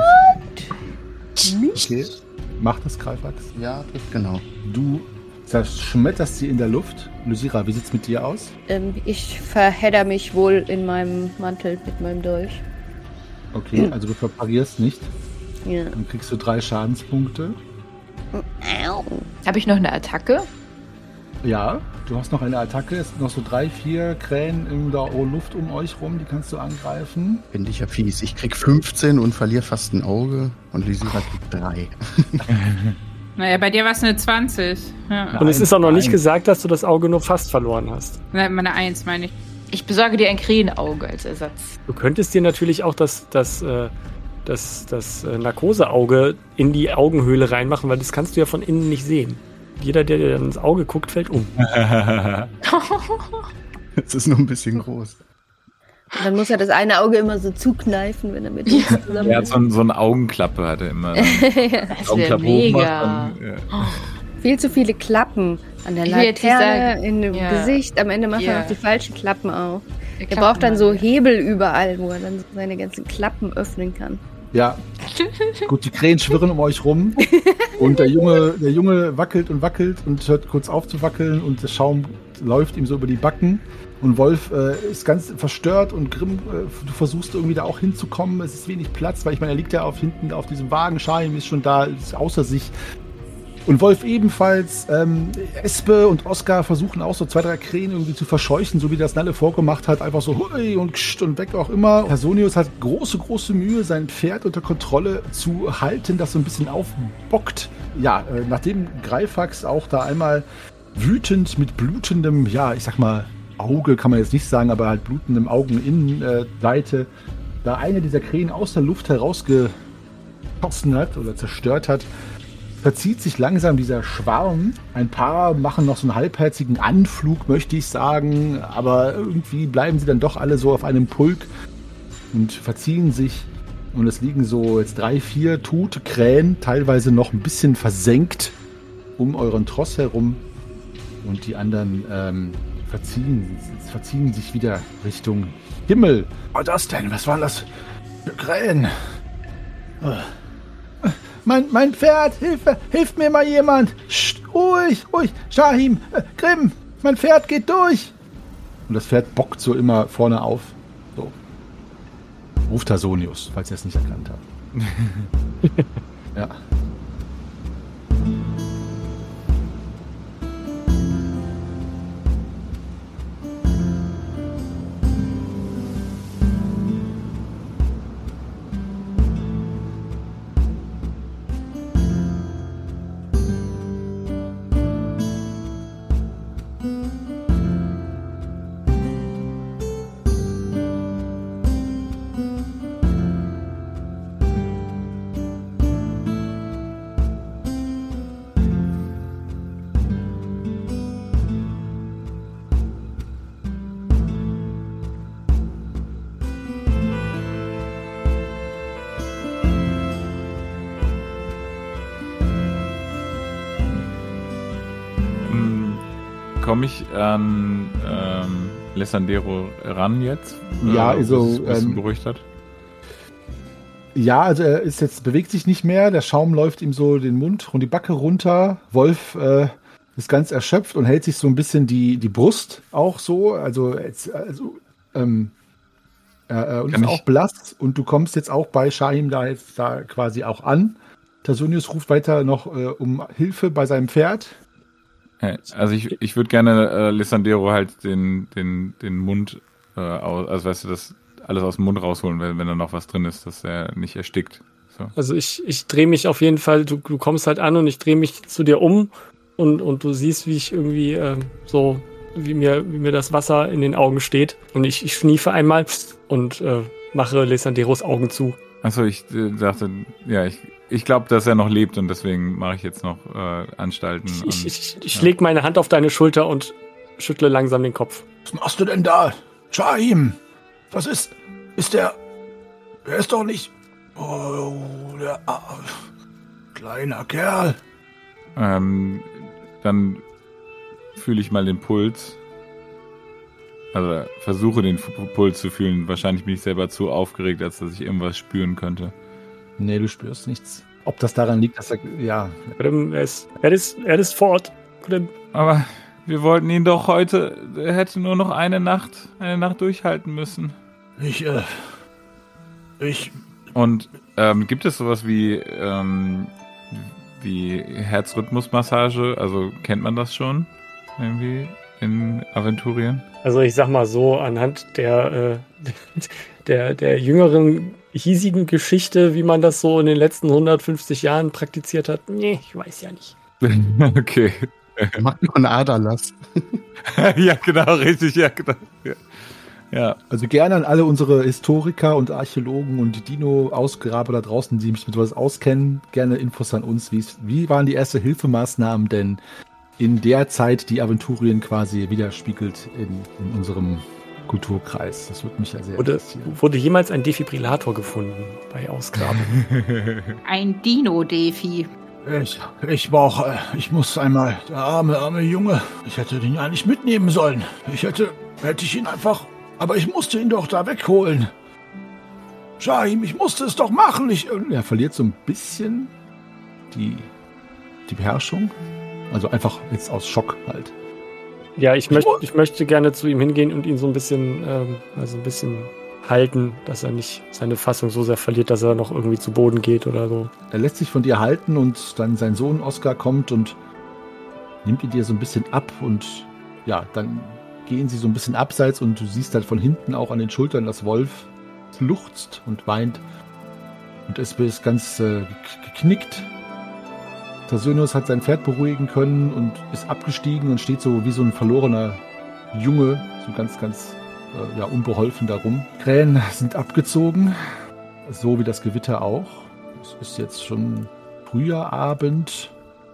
Okay. Mach das, Greifax. Ja, trifft genau. Du zerschmetterst sie in der Luft. Lysira, wie sieht's mit dir aus? Ähm, ich verhedder mich wohl in meinem Mantel mit meinem Dolch. Okay, also du parierst nicht. Ja. Dann kriegst du drei Schadenspunkte. Au. Habe ich noch eine Attacke? Ja, du hast noch eine Attacke. Es sind noch so drei, vier Krähen in der Luft um euch rum. Die kannst du angreifen. Finde ich ja fies. Ich krieg fünfzehn und verliere fast ein Auge. Und Lysira kriegt drei. Naja, bei dir war es eine zwanzig. Ja. Und es ist auch noch nicht Nein. gesagt, dass du das Auge nur fast verloren hast. Nein, meine eins meine ich. Ich besorge dir ein Krähenauge als Ersatz. Du könntest dir natürlich auch das, das, äh, das, das äh, Narkoseauge in die Augenhöhle reinmachen, weil das kannst du ja von innen nicht sehen. Jeder, der dir dann ins Auge guckt, fällt um. Es ist nur ein bisschen groß. Und dann muss er das eine Auge immer so zukneifen, wenn er mit uns zusammen Er hat ist. so, ein, so eine Augenklappe, hat er immer. Das wäre Augenklappe hoch mega. macht, dann, ja. Viel zu viele Klappen an der Ich will jetzt nicht Laterne, sagen- in dem Ja. Gesicht. Am Ende macht Ja. er noch die falschen Klappen auf. Der Er braucht dann so Klappenmann. Hebel überall, wo er dann seine ganzen Klappen öffnen kann. Ja. Gut, die Krähen schwirren um euch rum. Und der Junge, der Junge wackelt und wackelt und hört kurz auf zu wackeln und der Schaum läuft ihm so über die Backen. Und Wolf äh, ist ganz verstört und Grimm, äh, du versuchst irgendwie da auch hinzukommen. Es ist wenig Platz, weil ich meine, er liegt ja auf hinten auf diesem Wagen. Shaim ist schon da, ist außer sich. Und Wolf ebenfalls. Ähm, Espe und Oskar versuchen auch so zwei, drei Krähen irgendwie zu verscheuchen, so wie das Nalle vorgemacht hat. Einfach so hui und kscht und weg auch immer. Personius hat große, große Mühe, sein Pferd unter Kontrolle zu halten, das so ein bisschen aufbockt. Ja, äh, nachdem Greifax auch da einmal wütend mit blutendem, ja, ich sag mal, Auge kann man jetzt nicht sagen, aber halt blutendem Augeninnenseite da eine dieser Krähen aus der Luft herausgeschossen hat oder zerstört hat, verzieht sich langsam dieser Schwarm. Ein paar machen noch so einen halbherzigen Anflug, möchte ich sagen, aber irgendwie bleiben sie dann doch alle so auf einem Pulk und verziehen sich. Und es liegen so jetzt drei, vier tote Krähen, teilweise noch ein bisschen versenkt, um euren Tross herum. Und die anderen ähm, verziehen, verziehen sich wieder Richtung Himmel. Was das denn? Was waren das für Krähen? Oh. Mein, mein Pferd, Hilfe, hilft mir mal jemand. Psst, ruhig, ruhig. Shahim, äh, Grimm, mein Pferd geht durch. Und das Pferd bockt so immer vorne auf. So. Ruft Tasonius, falls ihr es nicht erkannt habt. Ja. komme ich an ähm, Lessandero ran jetzt? Ja, äh, also, bis es ein bisschen ähm, beruhigt hat? Ja, also er ist jetzt, bewegt sich nicht mehr, der Schaum läuft ihm so den Mund und die Backe runter. Wolf äh, ist ganz erschöpft und hält sich so ein bisschen die, die Brust auch so, also, jetzt, also ähm, äh, und Kann ist ich- auch blass und du kommst jetzt auch bei Shahim da jetzt da quasi auch an. Tasunius ruft weiter noch äh, um Hilfe bei seinem Pferd. Hey, also ich, ich würde gerne äh, Lissandero halt den, den, den Mund, äh, aus, also weißt du, das alles aus dem Mund rausholen, wenn, wenn da noch was drin ist, dass er nicht erstickt. So. Also ich, ich drehe mich auf jeden Fall, du, du kommst halt an und ich drehe mich zu dir um und, und du siehst, wie ich irgendwie äh, so, wie mir, wie mir das Wasser in den Augen steht. Und ich, ich schniefe einmal und äh, mache Lesanderos Augen zu. Achso, ich äh, dachte, ja, ich, ich glaube, dass er noch lebt und deswegen mache ich jetzt noch äh, Anstalten. Ich, und, ich, ich, ich ja. leg meine Hand auf deine Schulter und schüttle langsam den Kopf. Was machst du denn da? Shahim! Was ist? Ist der... Der ist doch nicht... Oh, der... Ah, kleiner Kerl. Ähm, dann fühle ich mal den Puls. Also versuche den F- Puls zu fühlen. Wahrscheinlich bin ich selber zu aufgeregt, als dass ich irgendwas spüren könnte. Nee, du spürst nichts. Ob das daran liegt, dass er, ja, Er ist, er ist, er ist fort. Aber wir wollten ihn doch heute, er hätte nur noch eine Nacht, eine Nacht durchhalten müssen. Ich, äh... Ich... Und ähm, gibt es sowas wie, ähm, wie Herzrhythmusmassage? Also kennt man das schon irgendwie in Aventurien? Also ich sag mal so, anhand der, äh, der, der jüngeren hiesigen Geschichte, wie man das so in den letzten hundertfünfzig Jahren praktiziert hat, nee, ich weiß ja nicht. Okay. Mach nur einen Aderlass. Ja, genau, richtig, ja, genau. Ja. Ja, also gerne an alle unsere Historiker und Archäologen und Dino-Ausgraber da draußen, die mich mit sowas auskennen, gerne Infos an uns. Wie's, wie waren die Erste-Hilfemaßnahmen denn in der Zeit, die Aventurien quasi widerspiegelt in, in unserem Kulturkreis? Das würde mich ja sehr Wurde, interessieren. wurde jemals ein Defibrillator gefunden bei Ausgrabungen? Ein Dino-Defi. Ich, ich brauche, äh, ich muss einmal, der arme, arme Junge, ich hätte den ja nicht mitnehmen sollen. Ich hätte, hätte ich ihn einfach, aber ich musste ihn doch da wegholen. Shahim, ich musste es doch machen. Ich, Er verliert so ein bisschen die, die Beherrschung. Also einfach jetzt aus Schock halt. Ja, ich, möcht, ich möchte gerne zu ihm hingehen und ihn so ein bisschen, ähm, also ein bisschen halten, dass er nicht seine Fassung so sehr verliert, dass er noch irgendwie zu Boden geht oder so. Er lässt sich von dir halten und dann sein Sohn Oskar kommt und nimmt ihn dir so ein bisschen ab und ja, dann gehen sie so ein bisschen abseits und du siehst halt von hinten auch an den Schultern, dass Wolf luchzt und weint und Espe ist ganz äh, geknickt. Tasunius hat sein Pferd beruhigen können und ist abgestiegen und steht so wie so ein verlorener Junge, so ganz, ganz äh, ja, unbeholfen darum. Krähen sind abgezogen, so wie das Gewitter auch. Es ist jetzt schon früher Abend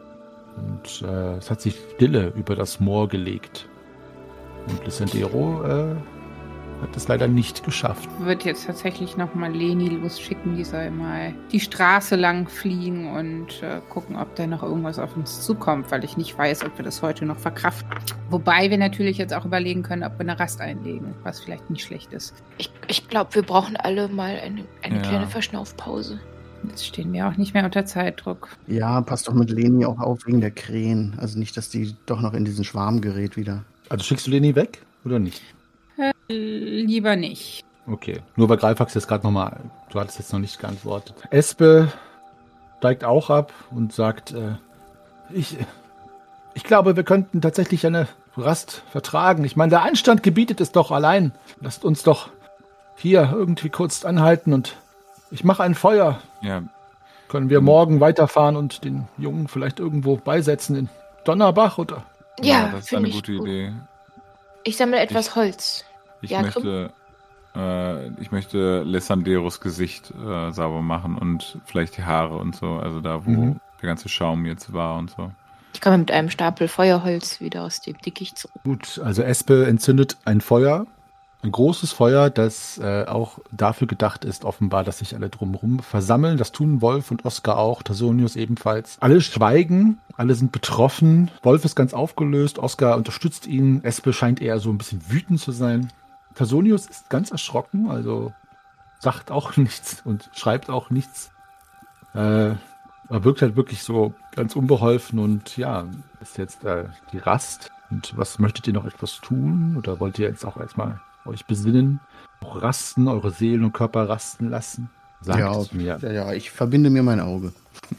und äh, es hat sich Stille über das Moor gelegt. Und Lissandero äh, hat es leider nicht geschafft. Wird jetzt tatsächlich nochmal Leni losschicken, die soll mal die Straße lang fliegen und äh, gucken, ob da noch irgendwas auf uns zukommt, weil ich nicht weiß, ob wir das heute noch verkraften. Wobei wir natürlich jetzt auch überlegen können, ob wir eine Rast einlegen, was vielleicht nicht schlecht ist. Ich, ich glaube, wir brauchen alle mal eine, eine Ja. kleine Verschnaufpause. Jetzt stehen wir auch nicht mehr unter Zeitdruck. Ja, passt doch mit Leni auch auf wegen der Krähen. Also nicht, dass die doch noch in diesen Schwarm gerät wieder. Also schickst du Leni weg oder nicht? Äh, lieber nicht. Okay. Nur weil Greifax jetzt gerade nochmal, du hattest jetzt noch nicht geantwortet. Espe steigt auch ab und sagt, äh, ich, ich glaube, wir könnten tatsächlich eine Rast vertragen. Ich meine, der Einstand gebietet es doch allein. Lasst uns doch hier irgendwie kurz anhalten und ich mache ein Feuer. ja. Können wir morgen weiterfahren und den Jungen vielleicht irgendwo beisetzen in Donnerbach oder? Ja, das ist finde eine ich gute gut. Idee. Ich sammle etwas Holz. Ich Ja, möchte, äh, ich möchte Lessanderos Gesicht äh, sauber machen und vielleicht die Haare und so, also da, wo Mhm. der ganze Schaum jetzt war und so. Ich komme mit einem Stapel Feuerholz wieder aus dem Dickicht zurück. Gut, also Espe entzündet ein Feuer Ein großes Feuer, das äh, auch dafür gedacht ist, offenbar, dass sich alle drumherum versammeln. Das tun Wolf und Oskar auch, Tasonius ebenfalls. Alle schweigen, alle sind betroffen. Wolf ist ganz aufgelöst, Oskar unterstützt ihn. Espe scheint eher so ein bisschen wütend zu sein. Tasonius ist ganz erschrocken, also sagt auch nichts und schreibt auch nichts. Äh, er wirkt halt wirklich so ganz unbeholfen und ja, ist jetzt äh, die Rast. Und was möchtet ihr noch etwas tun? Oder wollt ihr jetzt auch erstmal euch besinnen, auch rasten, eure Seelen und Körper rasten lassen? Sagt ja, es mir. Ja, ja, ich verbinde mir mein Auge.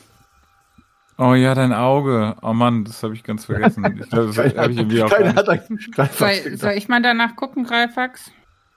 Oh ja, dein Auge. Oh Mann, das habe ich ganz vergessen. Ich glaube, das habe ich irgendwie auch Keiner gar hat nicht. an Greifax Soll, gedacht. soll ich mal danach gucken, Greifax?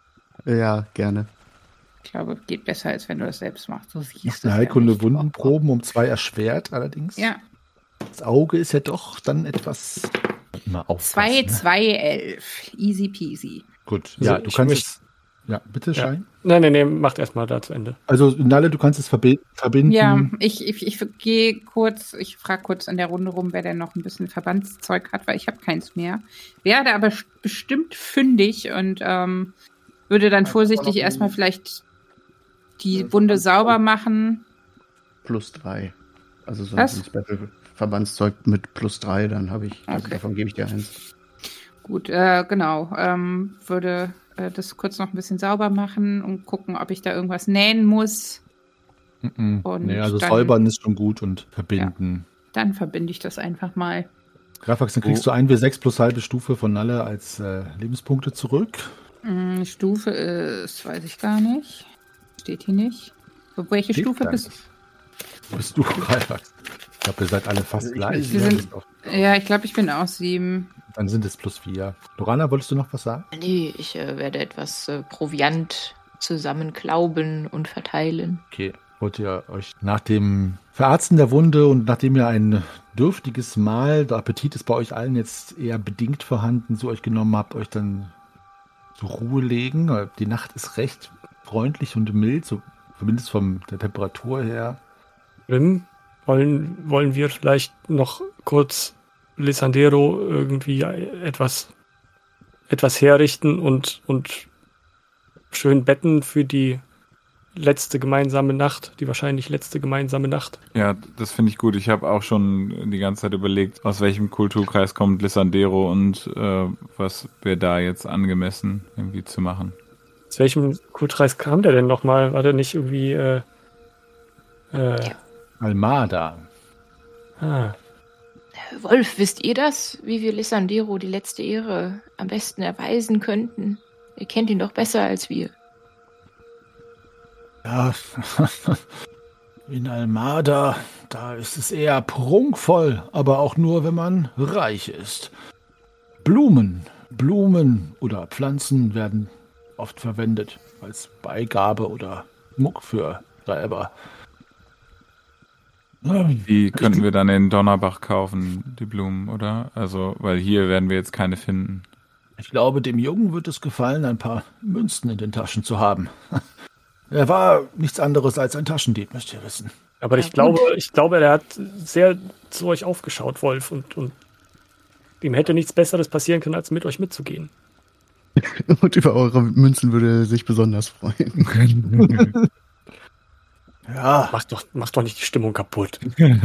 Ja, gerne. Ich glaube, geht besser, als wenn du das selbst machst. So siehst Noch du eine es Heilkunde ja nicht. Wundenproben um zwei erschwert allerdings. Ja, Das Auge ist ja doch dann etwas... Mal aufpassen, zwei, ne? zwei, elf. Easy peasy. Gut, Also ja, du ich kannst möchte- es... Ja, bitte, Ja. Schein. Nein, nein, nein, macht erstmal da zu Ende. Also, Nalle, du kannst es verbi- verbinden. Ja, ich, ich, ich gehe kurz, ich frage kurz in der Runde rum, wer denn noch ein bisschen Verbandszeug hat, weil ich habe keins mehr. Werde aber st- bestimmt fündig und ähm, würde dann vorsichtig erstmal vielleicht die Wunde sauber machen. Plus drei. Also so Was? ein Special Verbandszeug mit plus drei, dann habe ich, also Okay. davon gebe ich dir eins. Gut, äh, genau. Ähm, würde äh, das kurz noch ein bisschen sauber machen und gucken, ob ich da irgendwas nähen muss. Mhm. Und Nee, also dann- säubern ist schon gut und verbinden. Dann verbinde ich das einfach mal. Greifax, dann kriegst du ein W sechs plus halbe Stufe von Nalle als äh, Lebenspunkte zurück. Hm, Stufe ist, weiß ich gar nicht. Steht hier nicht. Welche Steht Stufe gar bist nicht. Wo bist du, Greifax? Ich glaube, ihr seid alle fast Ich- gleich. wir ne? sind- Ja, ich glaube, ich bin auch sieben. Dann sind es plus vier. Lorana, wolltest du noch was sagen? Nee, ich äh, werde etwas äh, Proviant zusammenklauben und verteilen. Okay. Wollt ihr euch nach dem Verarzten der Wunde und nachdem ihr ein dürftiges Mahl, der Appetit ist bei euch allen jetzt eher bedingt vorhanden, zu euch genommen habt, euch dann zur Ruhe legen? Die Nacht ist recht freundlich und mild, so zumindest von der Temperatur her. Rin, wollen, wollen wir vielleicht noch kurz Lissandero irgendwie etwas, etwas herrichten und, und schön betten für die letzte gemeinsame Nacht, die wahrscheinlich letzte gemeinsame Nacht. Ja, das finde ich gut. Ich habe auch schon die ganze Zeit überlegt, aus welchem Kulturkreis kommt Lissandero und äh, was wäre da jetzt angemessen irgendwie zu machen. Aus welchem Kultkreis kam der denn nochmal? War der nicht irgendwie äh, äh, Almada. ah, Wolf, wisst ihr das, wie wir Lissandero die letzte Ehre am besten erweisen könnten? Ihr kennt ihn doch besser als wir. Ja, in Almada, da ist es eher prunkvoll, aber auch nur, wenn man reich ist. Blumen, Blumen oder Pflanzen werden oft verwendet als Beigabe oder Muck für Gräber. Die könnten wir dann in Donnerbach kaufen, die Blumen, oder? Also, weil hier werden wir jetzt keine finden. Ich glaube, dem Jungen wird es gefallen, ein paar Münzen in den Taschen zu haben. Er war nichts anderes als ein Taschendieb, müsst ihr wissen. aber ich glaube, ich glaube, er hat sehr zu euch aufgeschaut, Wolf, und, und ihm hätte nichts Besseres passieren können, als mit euch mitzugehen. Und über eure Münzen würde er sich besonders freuen. Ja, Mach doch, mach doch nicht die Stimmung kaputt.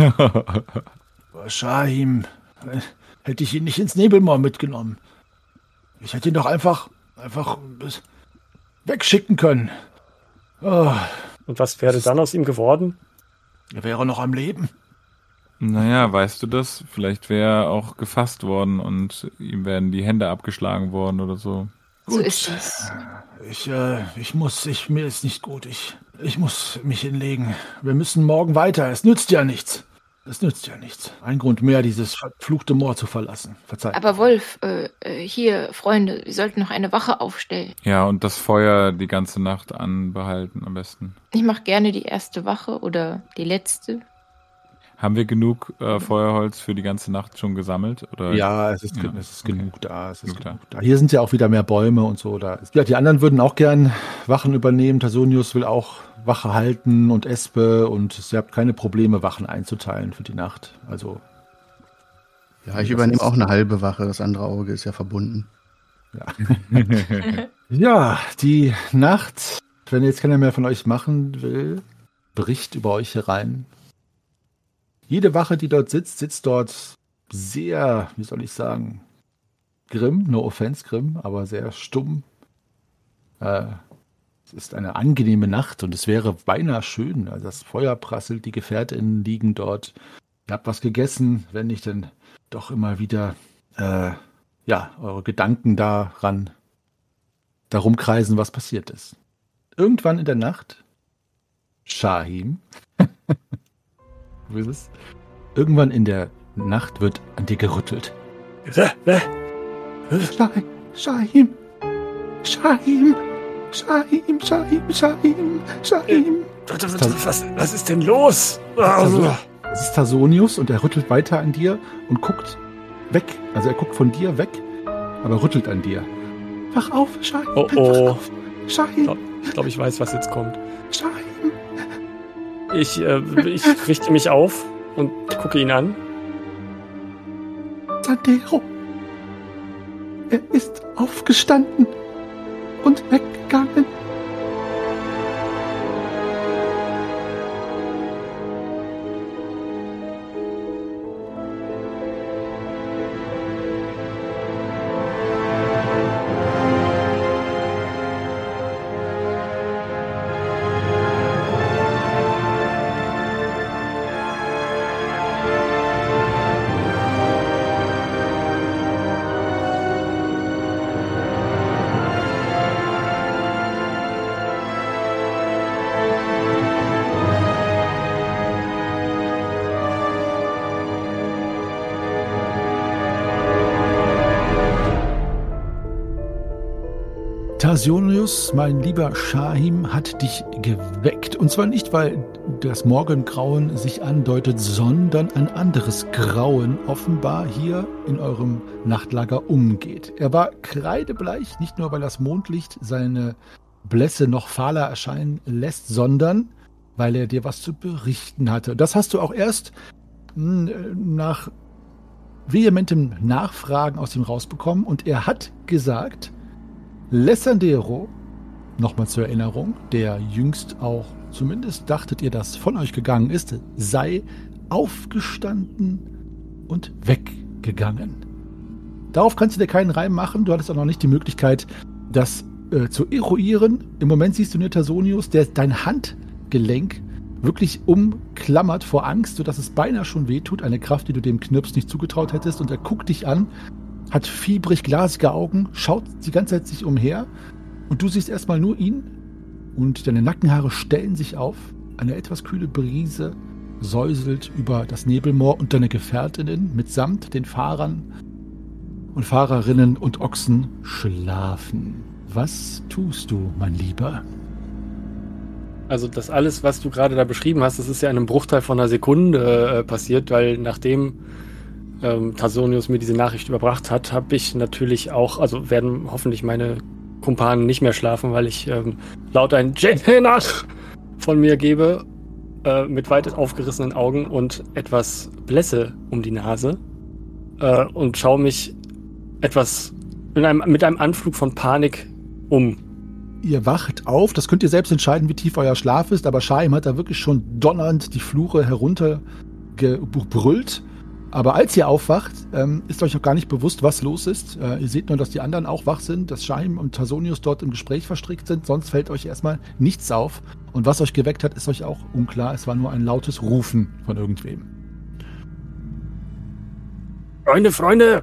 Shahim, äh, hätte ich ihn nicht ins Nebelmoor mitgenommen. Ich hätte ihn doch einfach, einfach bis- wegschicken können. Oh, Und was wäre dann aus ihm geworden? er wäre noch am Leben. Naja, weißt du das? Vielleicht wäre er auch gefasst worden und ihm wären die Hände abgeschlagen worden oder so. So Gut. ist es. Ich, äh, ich muss, ich, mir ist nicht gut. Ich, ich muss mich hinlegen. Wir müssen morgen weiter. Es nützt ja nichts. Es nützt ja nichts. Ein Grund mehr, dieses verfluchte Moor zu verlassen. Verzeiht. Aber Wolf, äh, äh, hier, Freunde, wir sollten noch eine Wache aufstellen. Ja, und das Feuer die ganze Nacht anbehalten am besten. Ich mache gerne die erste Wache oder die letzte. Haben wir genug äh, Feuerholz für die ganze Nacht schon gesammelt? Oder? Ja, es ist, Ja, es ist okay. genug da. Es ist Genug genug da. Hier sind ja auch wieder mehr Bäume und so. Da. Ja, die anderen würden auch gern Wachen übernehmen. Tasonius will auch Wache halten und Espe und ihr habt keine Probleme, Wachen einzuteilen für die Nacht. Also, Ja, ich übernehme auch eine halbe Wache, das andere Auge ist ja verbunden. Ja. Ja, die Nacht, wenn jetzt keiner mehr von euch machen will, bricht über euch herein. Jede Wache, die dort sitzt, sitzt dort sehr, wie soll ich sagen, grimm, no offense grimm, aber sehr stumm. Äh, es ist eine angenehme Nacht und es wäre beinahe schön. Also das Feuer prasselt, die GefährtInnen liegen dort. Ihr habt was gegessen, wenn nicht, dann doch immer wieder äh, ja, eure Gedanken daran, darum kreisen, was passiert ist. Irgendwann in der Nacht, Shahim, wo ist es? Irgendwann in der Nacht wird an dir gerüttelt. Shahim, Shahim, Shahim, Shahim, Shahim, Shahim, Shahim. Was, was ist denn los? Es ist Tasonius und er rüttelt weiter an dir und guckt weg. Also er guckt von dir weg, aber rüttelt an dir. Wach auf, Shahim, oh, oh. wach auf, Shahim. Ich glaube, ich weiß, was jetzt kommt. Shahim. Ich, äh, ich richte mich auf und gucke ihn an. Sandero. Er ist aufgestanden und weggegangen. Tasonius, mein lieber Shahim, hat dich geweckt. Und zwar nicht, weil das Morgengrauen sich andeutet, sondern ein anderes Grauen offenbar hier in eurem Nachtlager umgeht. Er war kreidebleich, nicht nur weil das Mondlicht seine Blässe noch fahler erscheinen lässt, sondern weil er dir was zu berichten hatte. Das hast du auch erst nach vehementem Nachfragen aus ihm rausbekommen. Und er hat gesagt, Lessandero, nochmal zur Erinnerung, der jüngst auch, zumindest dachtet ihr, dass von euch gegangen ist, sei aufgestanden und weggegangen. Darauf kannst du dir keinen Reim machen. Du hattest auch noch nicht die Möglichkeit, das äh, zu eruieren. Im Moment siehst du nur Tasonius, der dein Handgelenk wirklich umklammert vor Angst, sodass es beinahe schon wehtut. Eine Kraft, die du dem Knirps nicht zugetraut hättest. Und er guckt dich an, hat fiebrig glasige Augen, schaut die ganze Zeit sich umher und du siehst erstmal nur ihn und deine Nackenhaare stellen sich auf. Eine etwas kühle Brise säuselt über das Nebelmoor und deine Gefährtinnen mitsamt den Fahrern und Fahrerinnen und Ochsen schlafen. Was tust du, mein Lieber? Also das alles, was du gerade da beschrieben hast, das ist ja in einem Bruchteil von einer Sekunde äh, passiert, weil nachdem Ähm, Tasonius mir diese Nachricht überbracht hat, habe ich natürlich auch, also werden hoffentlich meine Kumpanen nicht mehr schlafen, weil ich ähm, laut ein Jenach von mir gebe, äh, mit weit aufgerissenen Augen und etwas Blässe um die Nase äh, und schaue mich etwas in einem, mit einem Anflug von Panik um. Ihr wacht auf, das könnt ihr selbst entscheiden, wie tief euer Schlaf ist, aber Shahim hat da wirklich schon donnernd die Flure heruntergebrüllt. Aber als ihr aufwacht, ähm, ist euch auch gar nicht bewusst, was los ist. Äh, ihr seht nur, dass die anderen auch wach sind, dass Shahim und Tasonius dort im Gespräch verstrickt sind. Sonst fällt euch erstmal nichts auf. Und was euch geweckt hat, ist euch auch unklar. Es war nur ein lautes Rufen von irgendwem. Freunde, Freunde!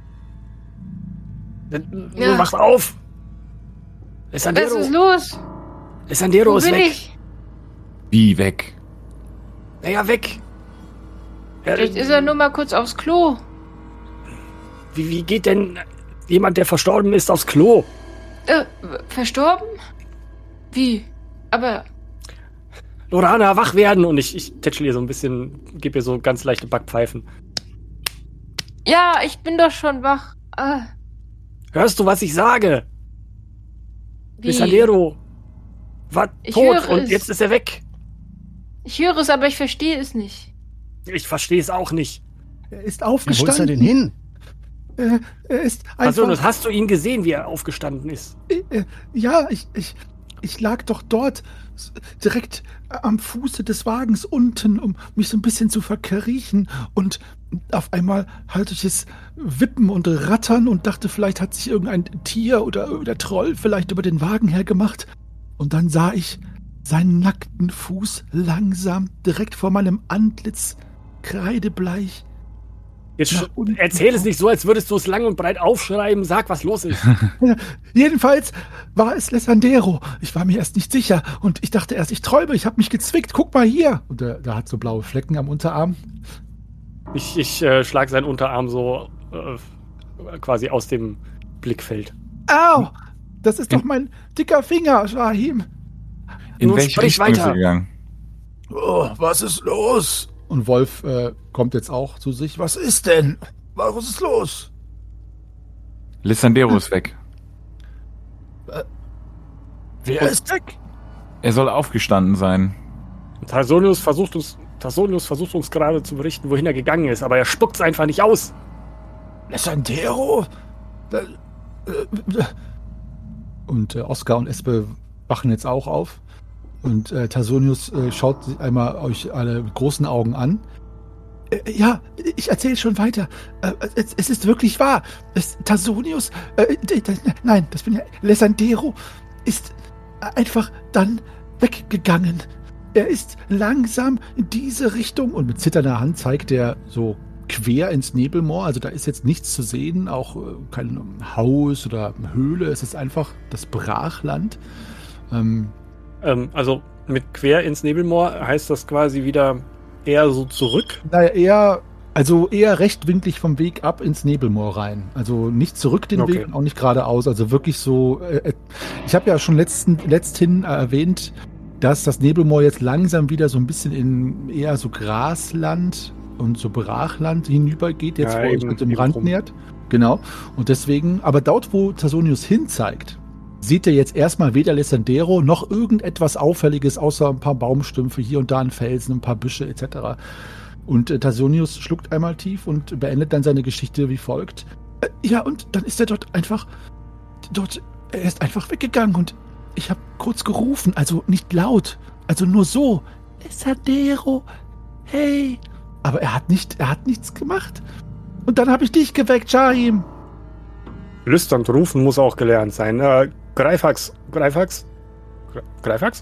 Ja. Wacht auf! Lessandero. Was ist los? Lessandero Wo ist bin weg. ich? Wie weg? Naja, weg. Vielleicht ist er nur mal kurz aufs Klo. Wie, wie geht denn jemand, der verstorben ist, aufs Klo? Äh, verstorben? Wie? Aber... Lorana, wach werden! Und ich, ich tätschel ihr so ein bisschen, gebe ihr so ganz leichte Backpfeifen. Ja, ich bin doch schon wach. Ah. Hörst du, was ich sage? Wie? Lessandero war Ich tot höre und es. jetzt ist er weg. Ich höre es, aber ich verstehe es nicht. Ich verstehe es auch nicht. Er ist Ja, wo ist er aufgestanden. denn hin? Äh, er ist einfach... Also, das hast du ihn gesehen, wie er aufgestanden ist? Äh, ja, ich, ich, ich lag doch dort s- direkt am Fuße des Wagens unten, um mich so ein bisschen zu verkriechen. Und auf einmal hörte ich es wippen und rattern und dachte, vielleicht hat sich irgendein Tier oder der Troll vielleicht über den Wagen hergemacht. Und dann sah ich seinen nackten Fuß langsam direkt vor meinem Antlitz, kreidebleich. Jetzt Na, sch- und- erzähl es nicht so, als würdest du es lang und breit aufschreiben. Sag, was los ist. Ja, jedenfalls war es Lessandero. Ich war mir erst nicht sicher und ich dachte erst, ich träume. Ich habe mich gezwickt. Guck mal hier. Und der, der hat so blaue Flecken am Unterarm. Ich, ich äh, schlag seinen Unterarm so äh, quasi aus dem Blickfeld. Au! Das ist doch mein dicker Finger, Shahim. In Nun welche sprich Richtung ist weiter. er gegangen? Oh, was ist los? Und Wolf äh, kommt jetzt auch zu sich. Was ist denn? Was ist los? Lissandero ist weg. Wer ist weg? Er soll aufgestanden sein. Tarsonius versucht uns, Tarsonius versucht uns gerade zu berichten, wohin er gegangen ist, aber er spuckt es einfach nicht aus. Lessandero? Da, äh, und äh, Oskar und Espe wachen jetzt auch auf. Und äh, Tarsonius äh, schaut sich einmal euch alle mit großen Augen an. Äh, ja, ich erzähle schon weiter. Äh, es, es ist wirklich wahr. Es, Tarsonius, äh, d- d- nein, das bin ja, Lessandero ist einfach dann weggegangen. Er ist langsam in diese Richtung und mit zitternder Hand zeigt er so quer ins Nebelmoor. Also da ist jetzt nichts zu sehen, auch äh, kein Haus oder Höhle. Es ist einfach das Brachland. Ähm, Ähm, also mit quer ins Nebelmoor heißt das quasi wieder eher so zurück. naja, eher, also eher rechtwinklig vom Weg ab ins Nebelmoor rein. Also nicht zurück den Okay. Weg und auch nicht geradeaus. Also wirklich so. Äh, ich habe ja schon letzten, letzthin äh, erwähnt, dass das Nebelmoor jetzt langsam wieder so ein bisschen in eher so Grasland und so Brachland hinübergeht, jetzt Ja, wo ihr euch eben, mit dem eben Rand drum. nähert. Genau. Und deswegen, aber dort, wo Tarsonius hinzeigt, seht ihr jetzt erstmal weder Lessandero noch irgendetwas Auffälliges, außer ein paar Baumstümpfe, hier und da ein Felsen, ein paar Büsche et cetera. Und äh, Tarsonius schluckt einmal tief und beendet dann seine Geschichte wie folgt. Äh, ja, und dann ist er dort einfach, dort, er ist einfach weggegangen und ich habe kurz gerufen, also nicht laut, also nur so. Lessandero, hey. Aber er hat nicht, er hat nichts gemacht. Und dann habe ich dich geweckt, Shahim. Lüsternd rufen muss auch gelernt sein. Äh, Greifax, Greifax? Gre- Greifax?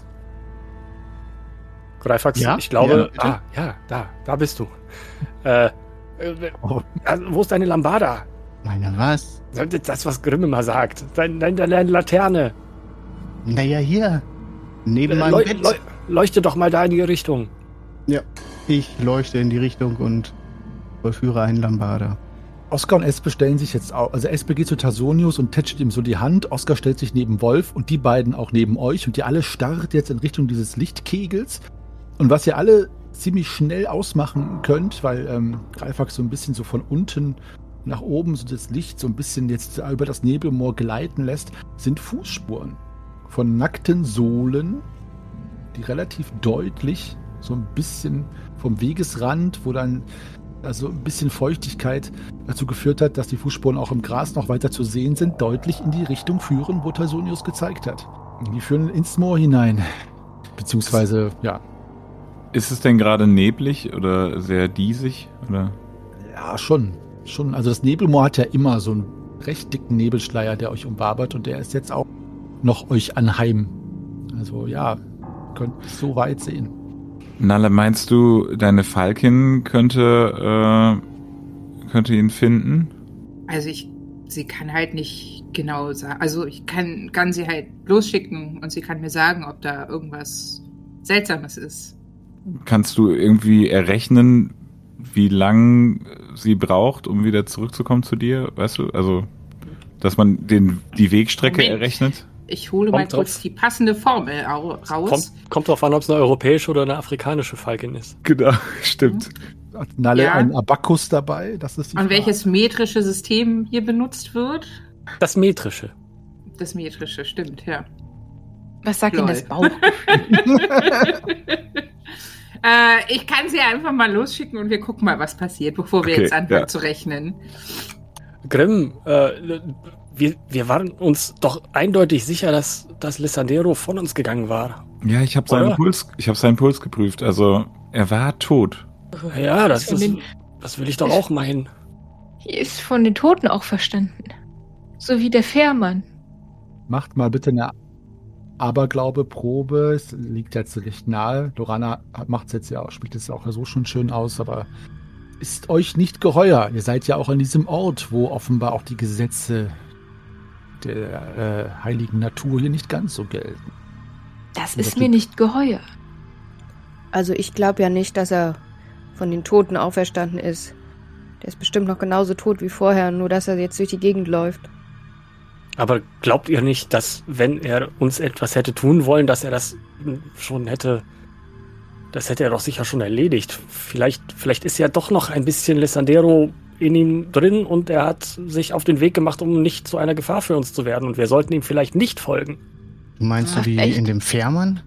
Greifax, Ja? ich glaube. Ja, bitte? ah, ja, da, da bist du. Äh, äh, Oh. also, wo ist deine Lambada? Meine was? Das, was Grimm immer sagt. Dein, dein, deine Laterne. Naja, hier. Neben Äh, meinem leu, Bett. leu, leuchte doch mal da in die Richtung. Ja. Ich leuchte in die Richtung und vollführe einen Lambada. Oskar und Espe stellen sich jetzt auf. Also Espe geht zu Tarsonius und tätschelt ihm so die Hand. Oskar stellt sich neben Wolf und die beiden auch neben euch. Und ihr alle starrt jetzt in Richtung dieses Lichtkegels. Und was ihr alle ziemlich schnell ausmachen könnt, weil ähm, Greifax so ein bisschen so von unten nach oben so das Licht so ein bisschen jetzt über das Nebelmoor gleiten lässt, sind Fußspuren von nackten Sohlen, die relativ deutlich so ein bisschen vom Wegesrand, wo dann also ein bisschen Feuchtigkeit dazu geführt hat, dass die Fußspuren auch im Gras noch weiter zu sehen sind, deutlich in die Richtung führen, wo Tarsonius gezeigt hat. Die führen ins Moor hinein. Beziehungsweise, ja. Ist es denn gerade neblig oder sehr diesig? Oder? Ja, schon. Schon. Also das Nebelmoor hat ja immer so einen recht dicken Nebelschleier, der euch umwabert und der ist jetzt auch noch euch anheim. Also ja, könnt so weit sehen. Nalle, meinst du, deine Falkin könnte, äh, könnte ihn finden? Also ich, sie kann halt nicht genau sagen, also ich kann, kann sie halt losschicken und sie kann mir sagen, ob da irgendwas Seltsames ist. Kannst du irgendwie errechnen, wie lang sie braucht, um wieder zurückzukommen zu dir? Weißt du, also, dass man den, die Wegstrecke Moment. errechnet? Ich hole mal Kommt kurz drauf. die passende Formel au- raus. Kommt, kommt drauf an, ob es eine europäische oder eine afrikanische Falkin ist. Genau, stimmt. Hat Nalle Ja. einen Abakus dabei? Das ist die Und Frage. welches metrische System hier benutzt wird? Das metrische. Das metrische, stimmt, ja. Was sagt denn Lol. das Bauch? äh, ich kann sie einfach mal losschicken und wir gucken mal, was passiert, bevor wir Okay, jetzt anfangen ja. zu rechnen. Grimm, äh, wir, wir waren uns doch eindeutig sicher, dass, dass Lissandero von uns gegangen war. Ja, ich habe seinen Oder? Puls, ich habe seinen Puls geprüft. Also er war tot. Ja, das, Von ist, den- das will ich doch auch meinen. Hier ist von den Toten auch verstanden. So wie der Fährmann. Macht mal bitte eine Aberglaube-Probe. Es liegt jetzt recht nahe. Lorana macht es jetzt ja auch, spielt es auch so schon schön aus, aber ist euch nicht geheuer. Ihr seid ja auch an diesem Ort, wo offenbar auch die Gesetze der äh, heiligen Natur hier nicht ganz so gelten. Das Und ist das mir liegt- nicht geheuer. Also ich glaube ja nicht, dass er von den Toten auferstanden ist. Der ist bestimmt noch genauso tot wie vorher, nur dass er jetzt durch die Gegend läuft. Aber glaubt ihr nicht, dass, wenn er uns etwas hätte tun wollen, dass er das schon hätte... Das hätte er doch sicher schon erledigt. Vielleicht, vielleicht ist ja doch noch ein bisschen Lissandero in ihm drin und er hat sich auf den Weg gemacht, um nicht zu einer Gefahr für uns zu werden. Und wir sollten ihm vielleicht nicht folgen. Du meinst Ach, du wie echt? in dem Fährmann?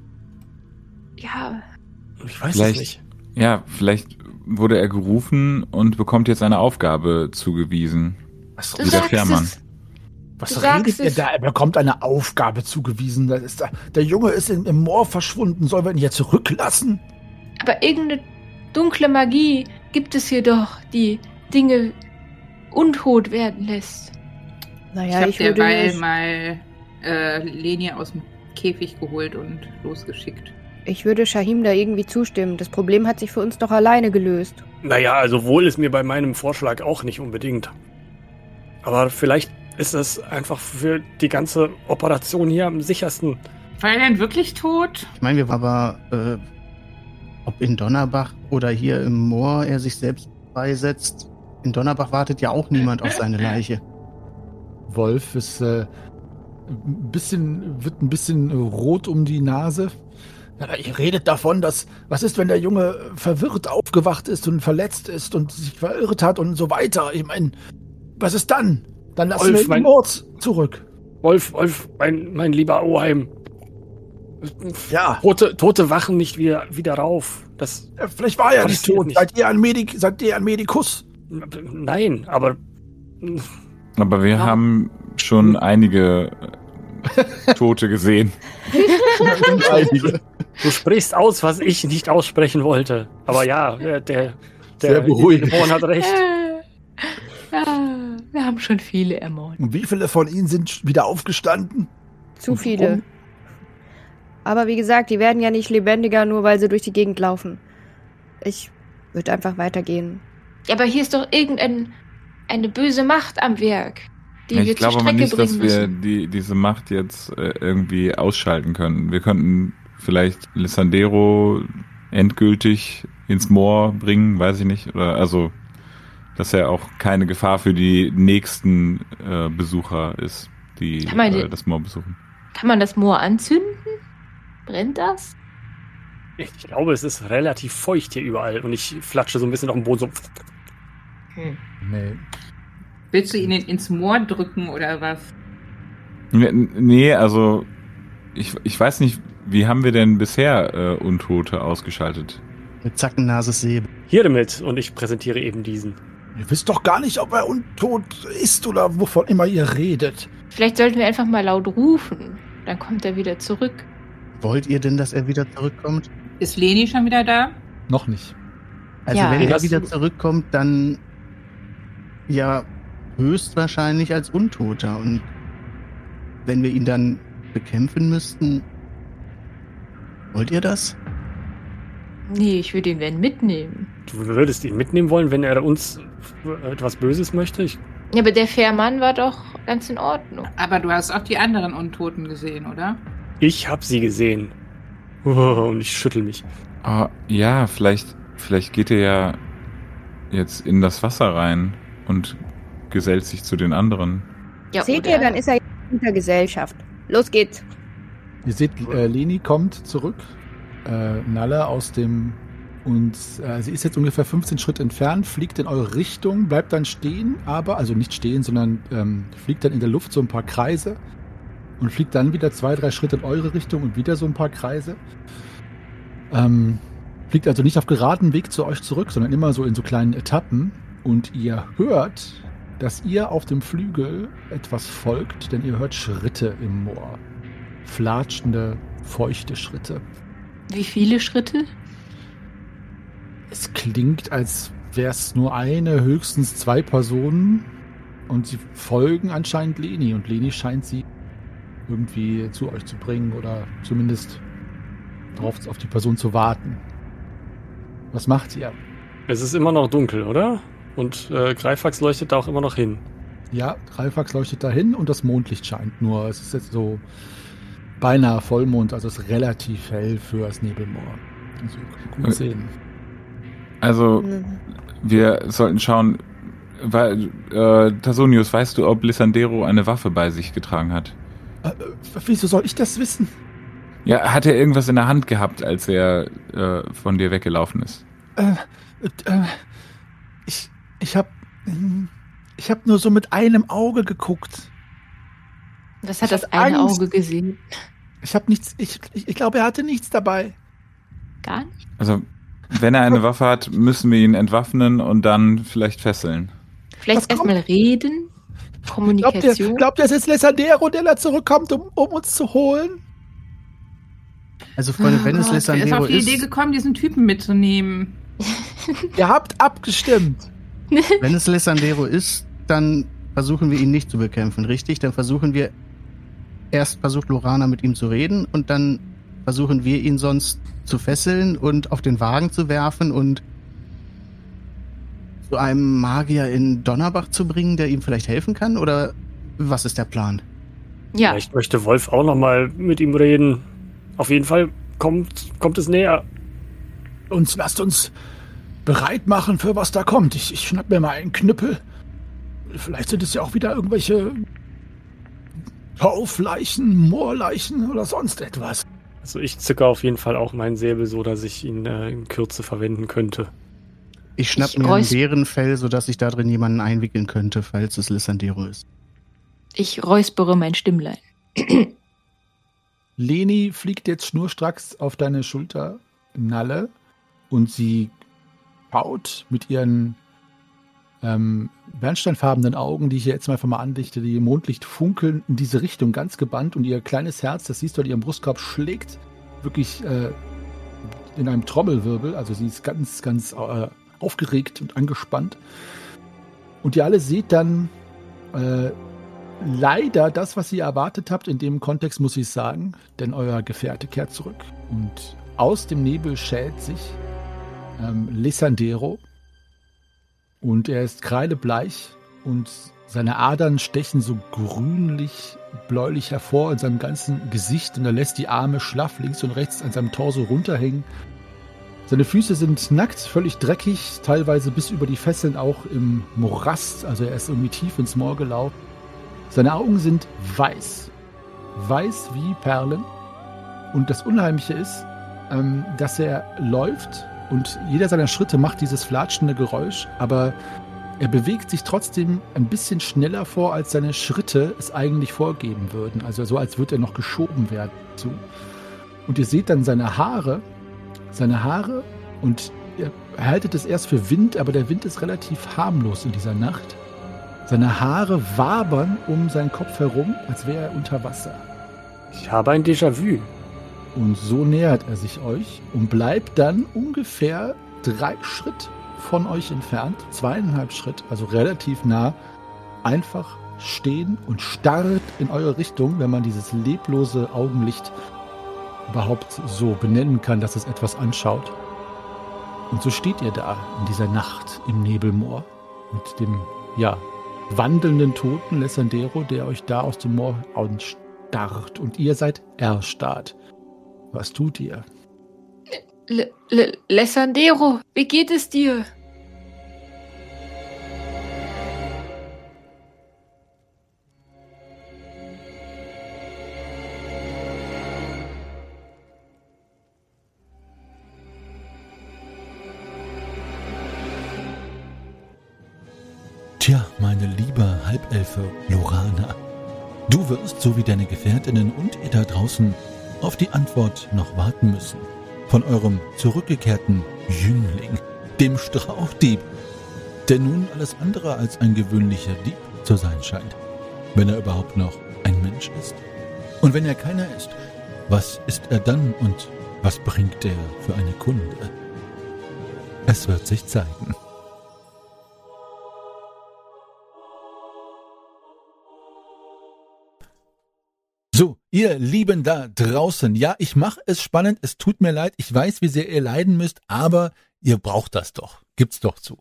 Ja, Ich weiß Vielleicht- es nicht. Ja, vielleicht wurde er gerufen und bekommt jetzt eine Aufgabe zugewiesen. Was, du Wie der sagst Fährmann. es. was du redet sagst ihr es. da? Er bekommt eine Aufgabe zugewiesen. Das ist da, der Junge ist in, im Moor verschwunden. Sollen wir ihn hier zurücklassen? Aber irgendeine dunkle Magie gibt es hier doch, die Dinge untot werden lässt. Naja, ich ich, habe derweil würde, mal äh, Leni aus dem Käfig geholt und losgeschickt. ich würde Shahim da irgendwie zustimmen. Das Problem hat sich für uns doch alleine gelöst. Naja, also wohl ist mir bei meinem Vorschlag auch nicht unbedingt. Aber vielleicht ist es einfach für die ganze Operation hier am sichersten. War er denn wirklich tot? Ich meine, wir aber, äh, ob in Donnerbach oder hier im Moor er sich selbst beisetzt, in Donnerbach wartet ja auch niemand auf seine Leiche. Wolf ist äh, ein bisschen, wird ein bisschen rot um die Nase. Aber ihr redet davon, dass, was ist, wenn der Junge verwirrt aufgewacht ist und verletzt ist und sich verirrt hat und so weiter? Ich meine, was ist dann? Dann lassen Wolf, wir ihn mein- im Ort zurück. Wolf, Wolf, mein, mein lieber Oheim. Ja, Tote, Tote wachen nicht wieder, wieder rauf. Das, äh, vielleicht war er Das nicht geht tot. nicht. Seid ihr ein Medik, seid ihr ein Medikus? nein, aber Aber wir Ja. haben schon einige äh, Tote gesehen. Einige. du sprichst aus, was ich nicht aussprechen wollte. Aber ja, der, der, Sehr der beruhigend. Dämon hat recht. Äh, ja, wir haben schon viele ermordet. Und wie viele von ihnen sind wieder aufgestanden? Zu Und viele. warum? Aber wie gesagt, die werden ja nicht lebendiger, nur weil sie durch die Gegend laufen. Ich würde einfach weitergehen. Ja, aber hier ist doch irgendein eine böse Macht am Werk, die Ja, wir ich glaube zur aber Strecke nicht, bringen dass wir müssen. die, diese Macht jetzt äh, irgendwie ausschalten können. Wir könnten vielleicht Lissandero endgültig ins Moor bringen, weiß ich nicht. Oder also, dass er auch keine Gefahr für die nächsten äh, Besucher ist, die Kann man äh, den- das Moor besuchen. Kann man das Moor anzünden? Brennt das? Ich glaube, es ist relativ feucht hier überall und ich flatsche so ein bisschen auf den Boden so. Nee. Willst du ihn in, ins Moor drücken oder was? Nee, nee, also ich, ich weiß nicht, wie haben wir denn bisher äh, Untote ausgeschaltet? Mit Zackennases Säbel. Hier damit und ich präsentiere eben diesen. Ihr wisst doch gar nicht, ob er untot ist oder wovon immer ihr redet. Vielleicht sollten wir einfach mal laut rufen. Dann kommt er wieder zurück. Wollt ihr denn, dass er wieder zurückkommt? Ist Leni schon wieder da? Noch nicht. Also Ja. wenn er Das- wieder zurückkommt, dann ja höchstwahrscheinlich als Untoter. Und wenn wir ihn dann bekämpfen müssten, wollt ihr das? Nee, ich würde ihn wenn mitnehmen. Du würdest ihn mitnehmen wollen, wenn er uns etwas Böses möchte? Ich, Ja, aber der Fährmann war doch ganz in Ordnung. Aber du hast auch die anderen Untoten gesehen, oder? ich habe sie gesehen. Oh, und ich schüttel mich. Ah, ja, vielleicht, vielleicht geht er ja jetzt in das Wasser rein und gesellt sich zu den anderen. Ja, Seht oder? ihr, dann ist er in der Gesellschaft. Los geht's. Ihr seht, äh, Leni kommt zurück. Äh, Nalle aus dem... Und äh, sie ist jetzt ungefähr fünfzehn Schritt entfernt, fliegt in eure Richtung, bleibt dann stehen, aber, also nicht stehen, sondern ähm, fliegt dann in der Luft so ein paar Kreise und fliegt dann wieder zwei, drei Schritte in eure Richtung und wieder so ein paar Kreise. Ähm, fliegt also nicht auf geraden Weg zu euch zurück, sondern immer so in so kleinen Etappen. Und ihr hört dass ihr auf dem Flügel etwas folgt, denn ihr hört Schritte im Moor. Flatschende, feuchte Schritte. Wie viele Schritte? Es klingt, als wäre es nur eine, höchstens zwei Personen. Und sie folgen anscheinend Leni. Und Leni scheint sie irgendwie zu euch zu bringen oder zumindest darauf auf die Person zu warten. Was macht ihr? Es ist immer noch dunkel, oder? Und äh, Greifax leuchtet da auch immer noch hin. Ja, Greifax leuchtet dahin und das Mondlicht scheint. Nur es ist jetzt so beinahe Vollmond, also es ist relativ hell für das Nebelmoor. Also gut sehen. Also, wir sollten schauen, weil, äh, Tasonius, weißt du, ob Lissandero eine Waffe bei sich getragen hat? Äh, wieso soll ich das wissen? Ja, hat er irgendwas in der Hand gehabt, als er äh, von dir weggelaufen ist? Äh, äh, ich, ich hab, ich hab nur so mit einem Auge geguckt. Was hat Ich das hab eine Angst. Auge gesehen? Ich hab nichts, ich, ich, ich glaube, er hatte nichts dabei. Gar nicht? Also, wenn er eine Waffe hat, müssen wir ihn entwaffnen und dann vielleicht fesseln. Vielleicht Was kommt? erstmal reden? Glaubt ihr, Kommunikation? glaubt ihr, es ist Lissandero, der da zurückkommt, um, um uns zu holen? Also Freunde, wenn Oh es Gott, wer ist Lissandero auf die ist, Idee gekommen, diesen Typen mitzunehmen? Ihr habt abgestimmt. wenn es Lissandero ist, dann versuchen wir ihn nicht zu bekämpfen, richtig? Dann versuchen wir, erst versucht Lorana mit ihm zu reden und dann versuchen wir ihn sonst zu fesseln und auf den Wagen zu werfen und zu einem Magier in Donnerbach zu bringen, der ihm vielleicht helfen kann? Oder was ist der Plan? Ja, Vielleicht möchte Wolf auch nochmal mit ihm reden. Auf jeden Fall kommt, kommt es näher. Uns, lasst uns bereit machen für was da kommt. Ich, ich schnapp mir mal einen Knüppel. Vielleicht sind es ja auch wieder irgendwelche Taufleichen, Moorleichen oder sonst etwas. Also ich zücke auf jeden Fall auch meinen Säbel so, dass ich ihn äh, in Kürze verwenden könnte. Ich schnapp Ich mir ein räus- Bärenfell, sodass ich da drin jemanden einwickeln könnte, falls es Lissandero ist. ich räuspere mein Stimmlein. Leni fliegt jetzt schnurstracks auf deine Schulter, Nalle, und sie schaut mit ihren ähm, bernsteinfarbenen Augen, die ich hier jetzt mal einfach mal andichte, die im Mondlicht funkeln, in diese Richtung ganz gebannt und ihr kleines Herz, das siehst du an ihrem Brustkorb, schlägt wirklich äh, in einem Trommelwirbel, also sie ist ganz, ganz äh, aufgeregt und angespannt. Und ihr alle seht dann äh, leider das, was ihr erwartet habt. In dem Kontext muss ich sagen, denn euer Gefährte kehrt zurück. Und aus dem Nebel schält sich ähm, Lissandero. Und er ist kreidebleich und seine Adern stechen so grünlich, bläulich hervor in seinem ganzen Gesicht und er lässt die Arme schlaff links und rechts an seinem Torso runterhängen. Seine Füße sind nackt, völlig dreckig, teilweise bis über die Fesseln auch im Morast, also er ist irgendwie tief ins Moor gelaufen. Seine Augen sind weiß, weiß wie Perlen. Und das Unheimliche ist, ähm, dass er läuft und jeder seiner Schritte macht dieses flatschende Geräusch, aber er bewegt sich trotzdem ein bisschen schneller vor, als seine Schritte es eigentlich vorgeben würden. Also so, als würde er noch geschoben werden. So. Und ihr seht dann seine Haare, seine Haare und ihr haltet es erst für Wind, aber der Wind ist relativ harmlos in dieser Nacht. Seine Haare wabern um seinen Kopf herum, als wäre er unter Wasser. Ich habe ein Déjà-vu. Und so nähert er sich euch und bleibt dann ungefähr drei Schritt von euch entfernt, zweieinhalb Schritt, also relativ nah, einfach stehen und starrt in eure Richtung, wenn man dieses leblose Augenlicht überhaupt so benennen kann, dass es etwas anschaut. Und so steht ihr da in dieser Nacht im Nebelmoor mit dem, ja, wandelnden toten Lissandero, der euch da aus dem Moor anstarrt. Und ihr seid erstarrt. Was tut ihr? L- L- Lissandero, wie geht es dir? Tja, meine liebe Halbelfe Lorana, du wirst, so wie deine Gefährtinnen und ihr da draußen, auf die Antwort noch warten müssen. Von eurem zurückgekehrten Jüngling, dem Strauchdieb. der nun alles andere als ein gewöhnlicher Dieb zu sein scheint, wenn er überhaupt noch ein Mensch ist. Und wenn er keiner ist, was ist er dann und was bringt er für eine Kunde? Es wird sich zeigen. So, ihr Lieben da draußen, ja, ich mache es spannend, es tut mir leid, ich weiß, wie sehr ihr leiden müsst, aber ihr braucht das doch, gibt's doch zu.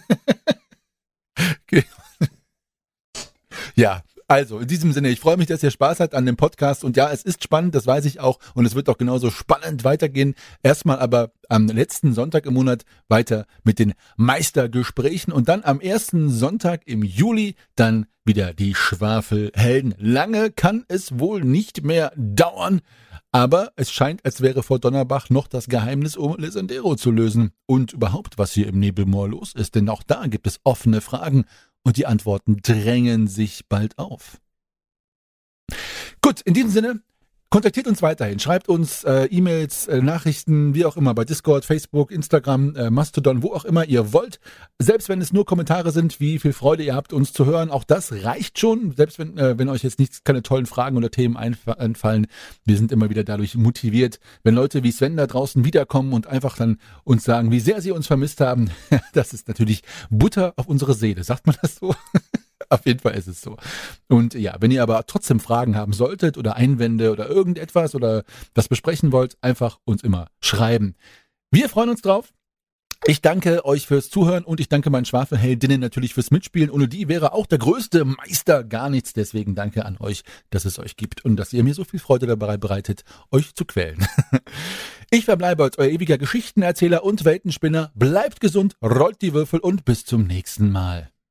Ja, also in diesem Sinne, ich freue mich, dass ihr Spaß habt an dem Podcast und ja, es ist spannend, das weiß ich auch und es wird auch genauso spannend weitergehen. Erstmal aber am letzten Sonntag im Monat weiter mit den Meistergesprächen und dann am ersten Sonntag im Juli dann wieder die Schwafelhelden. Lange kann es wohl nicht mehr dauern, aber es scheint, als wäre vor Donnerbach noch das Geheimnis um Lesendero zu lösen und überhaupt, was hier im Nebelmoor los ist, denn auch da gibt es offene Fragen. Und die Antworten drängen sich bald auf. Gut, in diesem Sinne, kontaktiert uns weiterhin. Schreibt uns äh, E-Mails, äh, Nachrichten, wie auch immer, bei Discord, Facebook, Instagram, äh, Mastodon, wo auch immer ihr wollt. Selbst wenn es nur Kommentare sind, wie viel Freude ihr habt, uns zu hören, auch das reicht schon. Selbst wenn, äh, wenn euch jetzt nichts, keine tollen Fragen oder Themen einf- einfallen. Wir sind immer wieder dadurch motiviert, wenn Leute wie Sven da draußen wiederkommen und einfach dann uns sagen, wie sehr sie uns vermisst haben. Das ist natürlich Butter auf unsere Seele. Sagt man das so? Auf jeden Fall ist es so. Und ja, wenn ihr aber trotzdem Fragen haben solltet oder Einwände oder irgendetwas oder das besprechen wollt, einfach uns immer schreiben. Wir freuen uns drauf. Ich danke euch fürs Zuhören und ich danke meinen Schwafelheldinnen natürlich fürs Mitspielen. Ohne die wäre auch der größte Meister gar nichts. Deswegen danke an euch, dass es euch gibt und dass ihr mir so viel Freude dabei bereitet, euch zu quälen. Ich verbleibe als euer ewiger Geschichtenerzähler und Weltenspinner. Bleibt gesund, rollt die Würfel und bis zum nächsten Mal.